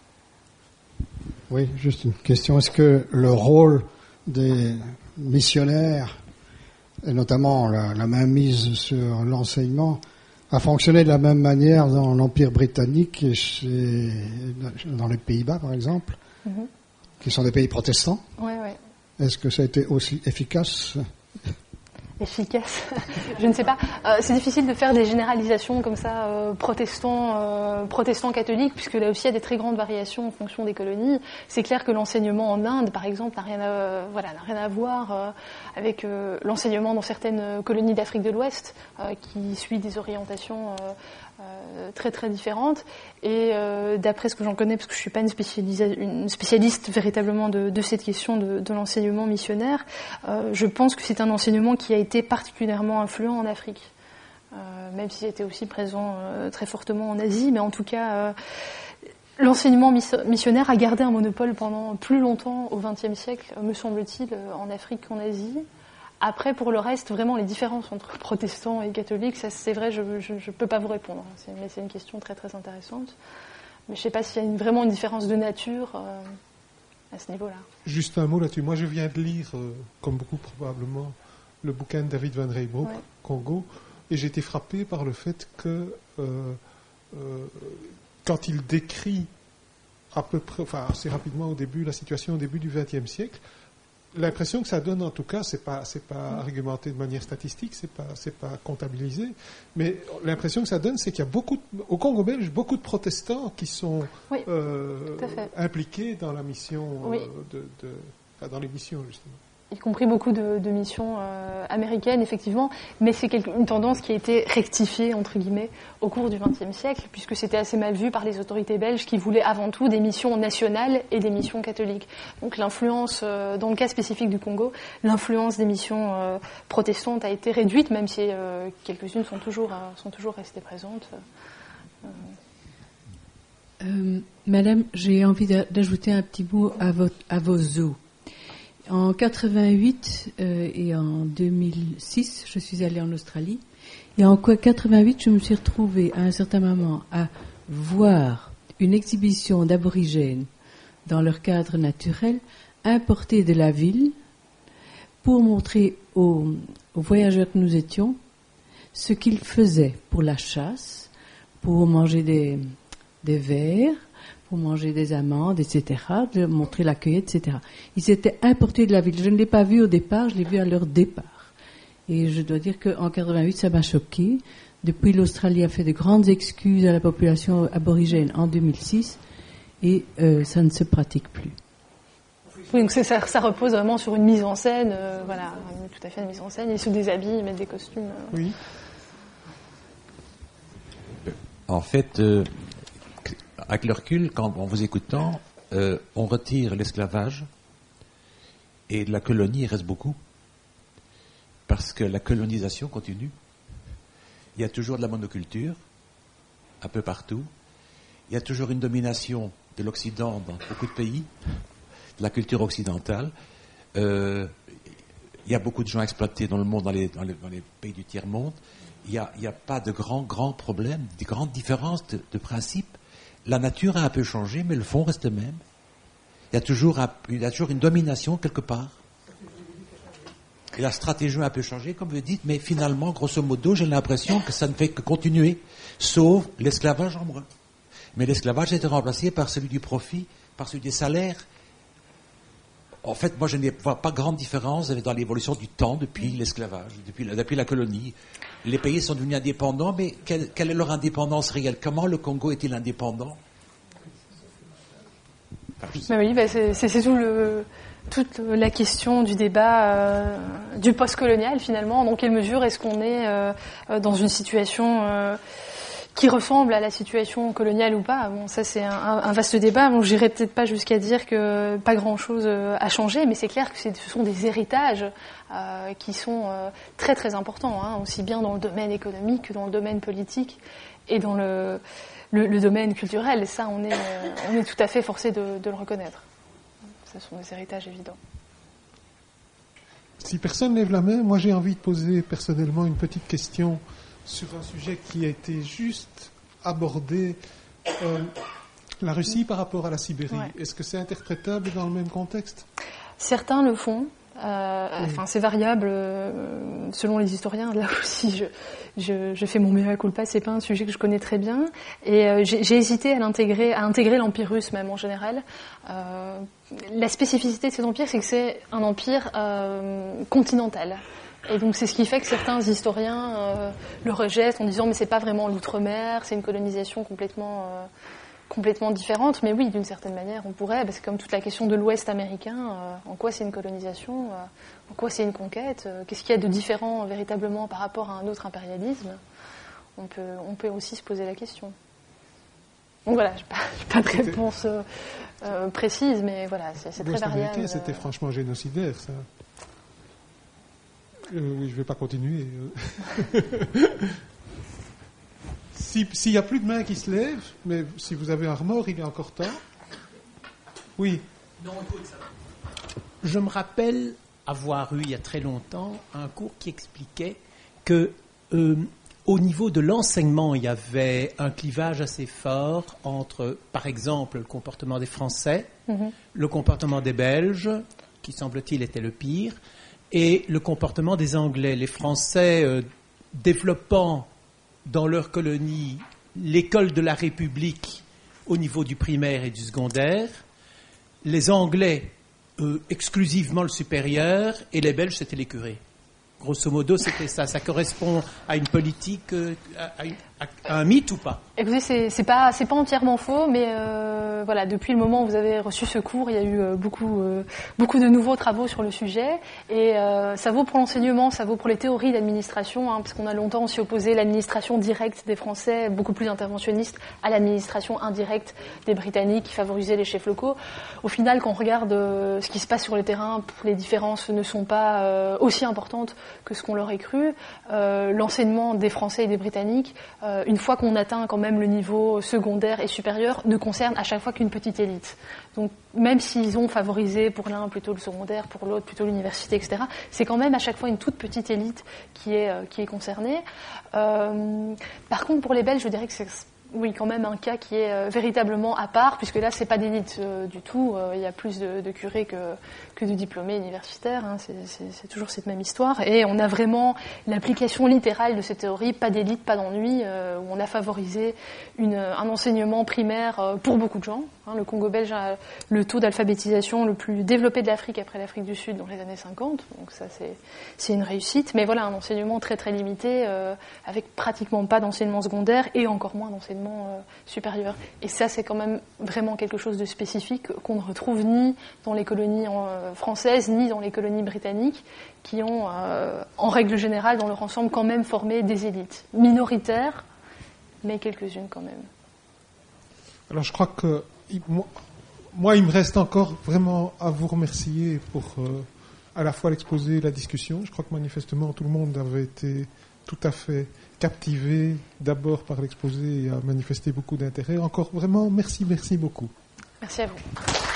Oui, juste une question. Est-ce que le rôle des missionnaires, et notamment la, la mainmise sur l'enseignement, a fonctionné de la même manière dans l'Empire britannique et chez, dans les Pays-Bas, par exemple, mm-hmm. qui sont des pays protestants? Oui, oui. Est-ce que ça a été aussi efficace? Efficace, je ne sais pas. Euh, c'est difficile de faire des généralisations comme ça, euh, protestants, euh, protestants catholiques, puisque là aussi il y a des très grandes variations en fonction des colonies. C'est clair que l'enseignement en Inde, par exemple, n'a rien à, euh, voilà, n'a rien à voir euh, avec euh, l'enseignement dans certaines colonies d'Afrique de l'Ouest, euh, qui suit des orientations euh, euh, euh, très très différentes. Et euh, d'après ce que j'en connais, parce que je suis pas une, une spécialiste véritablement de, de cette question de, de l'enseignement missionnaire, euh, je pense que c'est un enseignement qui a été particulièrement influent en Afrique. Euh, même s'il était aussi présent euh, très fortement en Asie, mais en tout cas, euh, l'enseignement missionnaire a gardé un monopole pendant plus longtemps au vingtième siècle, me semble-t-il, en Afrique qu'en Asie. Après, pour le reste, vraiment, les différences entre protestants et catholiques, ça, c'est vrai, je ne peux pas vous répondre. C'est, mais c'est une question très, très intéressante. Mais je ne sais pas s'il y a une, vraiment une différence de nature euh, à ce niveau-là. Juste un mot là-dessus. Moi, je viens de lire, euh, comme beaucoup probablement, le bouquin de David Van Reybrouck, ouais. Congo, et j'ai été frappé par le fait que euh, euh, quand il décrit à peu près, enfin assez rapidement au début, la situation au début du vingtième siècle, l'impression que ça donne, en tout cas, c'est pas, c'est pas argumenté de manière statistique, c'est pas, c'est pas comptabilisé, mais l'impression que ça donne, c'est qu'il y a beaucoup, de, au Congo belge, beaucoup de protestants qui sont oui, euh, impliqués dans la mission, oui. euh, de, de, enfin, dans les missions justement. Y compris beaucoup de, de missions euh, américaines, effectivement, mais c'est quelque, une tendance qui a été rectifiée, entre guillemets, au cours du vingtième siècle, puisque c'était assez mal vu par les autorités belges qui voulaient avant tout des missions nationales et des missions catholiques. Donc l'influence, euh, dans le cas spécifique du Congo, l'influence des missions euh, protestantes a été réduite, même si euh, quelques-unes sont toujours, euh, sont toujours restées présentes. Euh, euh, Madame, j'ai envie d'ajouter un petit mot à, votre, à vos eaux. En quatre-vingt-huit euh, et en deux mille six, je suis allée en Australie. Et en quatre-vingt-huit, je me suis retrouvée à un certain moment à voir une exhibition d'aborigènes dans leur cadre naturel, importés de la ville, pour montrer aux, aux voyageurs que nous étions ce qu'ils faisaient pour la chasse, pour manger des, des vers, pour manger des amandes, et cetera, de montrer la cueillette, et cetera. Ils étaient importés de la ville. Je ne l'ai pas vu au départ, je l'ai vu à leur départ. Et je dois dire qu'en quatre-vingt-huit, ça m'a choqué. Depuis, l'Australie a fait de grandes excuses à la population aborigène en deux mille six, et euh, ça ne se pratique plus. Oui, donc c'est, ça, ça repose vraiment sur une mise en scène, euh, voilà, tout à fait une mise en scène. Ils se déshabillent, ils mettent des costumes. Euh. Oui. En fait... Euh... Avec le recul, quand, en vous écoutant, euh, on retire l'esclavage et de la colonie, il reste beaucoup. Parce que la colonisation continue. Il y a toujours de la monoculture, un peu partout. Il y a toujours une domination de l'Occident dans beaucoup de pays, de la culture occidentale. Euh, il y a beaucoup de gens exploités dans le monde, dans les, dans les, dans les pays du tiers-monde. Il n'y a, il y a pas de grands, grands problèmes, de grandes différences de, de principes. La nature a un peu changé, mais le fond reste le même. Il y a toujours, un, il y a toujours une domination quelque part. Et la stratégie a un peu changé, comme vous dites, mais finalement, grosso modo, j'ai l'impression que ça ne fait que continuer, sauf l'esclavage en brun. Mais l'esclavage a été remplacé par celui du profit, par celui des salaires. En fait, moi, je ne vois pas grande différence dans l'évolution du temps depuis l'esclavage, depuis, depuis la colonie. Les pays sont devenus indépendants, mais quelle, quelle est leur indépendance réelle? Comment le Congo est-il indépendant? Enfin, bah oui, bah c'est, c'est, c'est tout le, toute la question du débat euh, du post-colonial, finalement. Dans quelle mesure est-ce qu'on est euh, dans une situation... Euh, qui ressemble à la situation coloniale ou pas. Bon, ça c'est un, un vaste débat. Bon, j'irai peut-être pas jusqu'à dire que pas grand-chose a changé, mais c'est clair que c'est, ce sont des héritages euh, qui sont euh, très très importants, hein, aussi bien dans le domaine économique que dans le domaine politique et dans le, le, le domaine culturel. Et ça, on est, euh, on est tout à fait forcé de, de le reconnaître. Ce sont des héritages évidents. Si personne ne lève la main, moi j'ai envie de poser personnellement une petite question sur un sujet qui a été juste abordé, euh, la Russie par rapport à la Sibérie. Ouais. Est-ce que c'est interprétable dans le même contexte? Certains le font. Euh, oui. Enfin, c'est variable euh, selon les historiens. Là aussi, je, je, je fais mon mea culpa. C'est pas un sujet que je connais très bien. Et euh, j'ai, j'ai hésité à l'intégrer, à intégrer l'Empire russe même en général. Euh, la spécificité de cet empire, c'est que c'est un empire euh, continental. Et donc c'est ce qui fait que certains historiens euh, le rejettent en disant mais c'est pas vraiment l'outre-mer, c'est une colonisation complètement euh, complètement différente. Mais oui, d'une certaine manière, on pourrait. Bah, c'est comme toute la question de l'Ouest américain. Euh, en quoi c'est une colonisation euh, En quoi c'est une conquête euh, Qu'est-ce qu'il y a de différent euh, véritablement par rapport à un autre impérialisme? on peut, on peut aussi se poser la question. Donc voilà, je n'ai pas, pas de réponse euh, euh, précise, mais voilà, c'est, c'est très variable. C'était franchement génocidaire, ça. Euh, oui, je ne vais pas continuer. si, s'il n'y a plus de mains qui se lèvent, mais si vous avez un remords, il est encore temps. Oui. Non, écoute, ça. Je me rappelle avoir eu, il y a très longtemps, un cours qui expliquait que... Euh, Au niveau de l'enseignement, il y avait un clivage assez fort entre, par exemple, le comportement des Français, mmh. le comportement des Belges, qui semble-t-il était le pire, et le comportement des Anglais. Les Français euh, développant dans leur colonie l'école de la République au niveau du primaire et du secondaire, les Anglais euh, exclusivement le supérieur, et les Belges c'était les curés. Grosso modo, c'était ça. Ça correspond à une politique, à, à, à un mythe ou pas? Écoutez, c'est, c'est pas, c'est pas entièrement faux, mais euh, voilà, depuis le moment où vous avez reçu ce cours, il y a eu euh, beaucoup, euh, beaucoup de nouveaux travaux sur le sujet, et euh, ça vaut pour l'enseignement, ça vaut pour les théories d'administration, hein, parce qu'on a longtemps aussi opposé l'administration directe des Français, beaucoup plus interventionniste, à l'administration indirecte des Britanniques qui favorisait les chefs locaux. Au final, quand on regarde euh, ce qui se passe sur le terrain, les différences ne sont pas euh, aussi importantes que ce qu'on leur ait cru. Euh, l'enseignement des Français et des Britanniques, euh, une fois qu'on atteint quand même le niveau secondaire et supérieur, ne concerne à chaque fois qu'une petite élite. Donc même s'ils ont favorisé pour l'un plutôt le secondaire, pour l'autre plutôt l'université, et cetera, c'est quand même à chaque fois une toute petite élite qui est, euh, qui est concernée. Euh, par contre, pour les Belges, je dirais que c'est... Oui, quand même un cas qui est euh, véritablement à part, puisque là, c'est pas d'élite euh, du tout. Euh, il y a plus de, de curés que, que de diplômés universitaires. Hein. C'est, c'est, c'est toujours cette même histoire. Et on a vraiment l'application littérale de ces théories, pas d'élite, pas d'ennui, euh, où on a favorisé une, un enseignement primaire euh, pour beaucoup de gens. Hein. Le Congo belge a le taux d'alphabétisation le plus développé de l'Afrique après l'Afrique du Sud dans les années cinquante. Donc ça, c'est, c'est une réussite. Mais voilà, un enseignement très très limité, euh, avec pratiquement pas d'enseignement secondaire et encore moins d'enseignement Euh, supérieur. Et ça, c'est quand même vraiment quelque chose de spécifique qu'on ne retrouve ni dans les colonies euh, françaises, ni dans les colonies britanniques, qui ont, euh, en règle générale, dans leur ensemble, quand même formé des élites minoritaires, mais quelques-unes quand même. Alors, je crois que moi, moi il me reste encore vraiment à vous remercier pour euh, à la fois l'exposé et la discussion. Je crois que manifestement, tout le monde avait été tout à fait captivé d'abord par l'exposé et a manifesté beaucoup d'intérêt. Encore vraiment, merci, merci beaucoup. Merci à vous.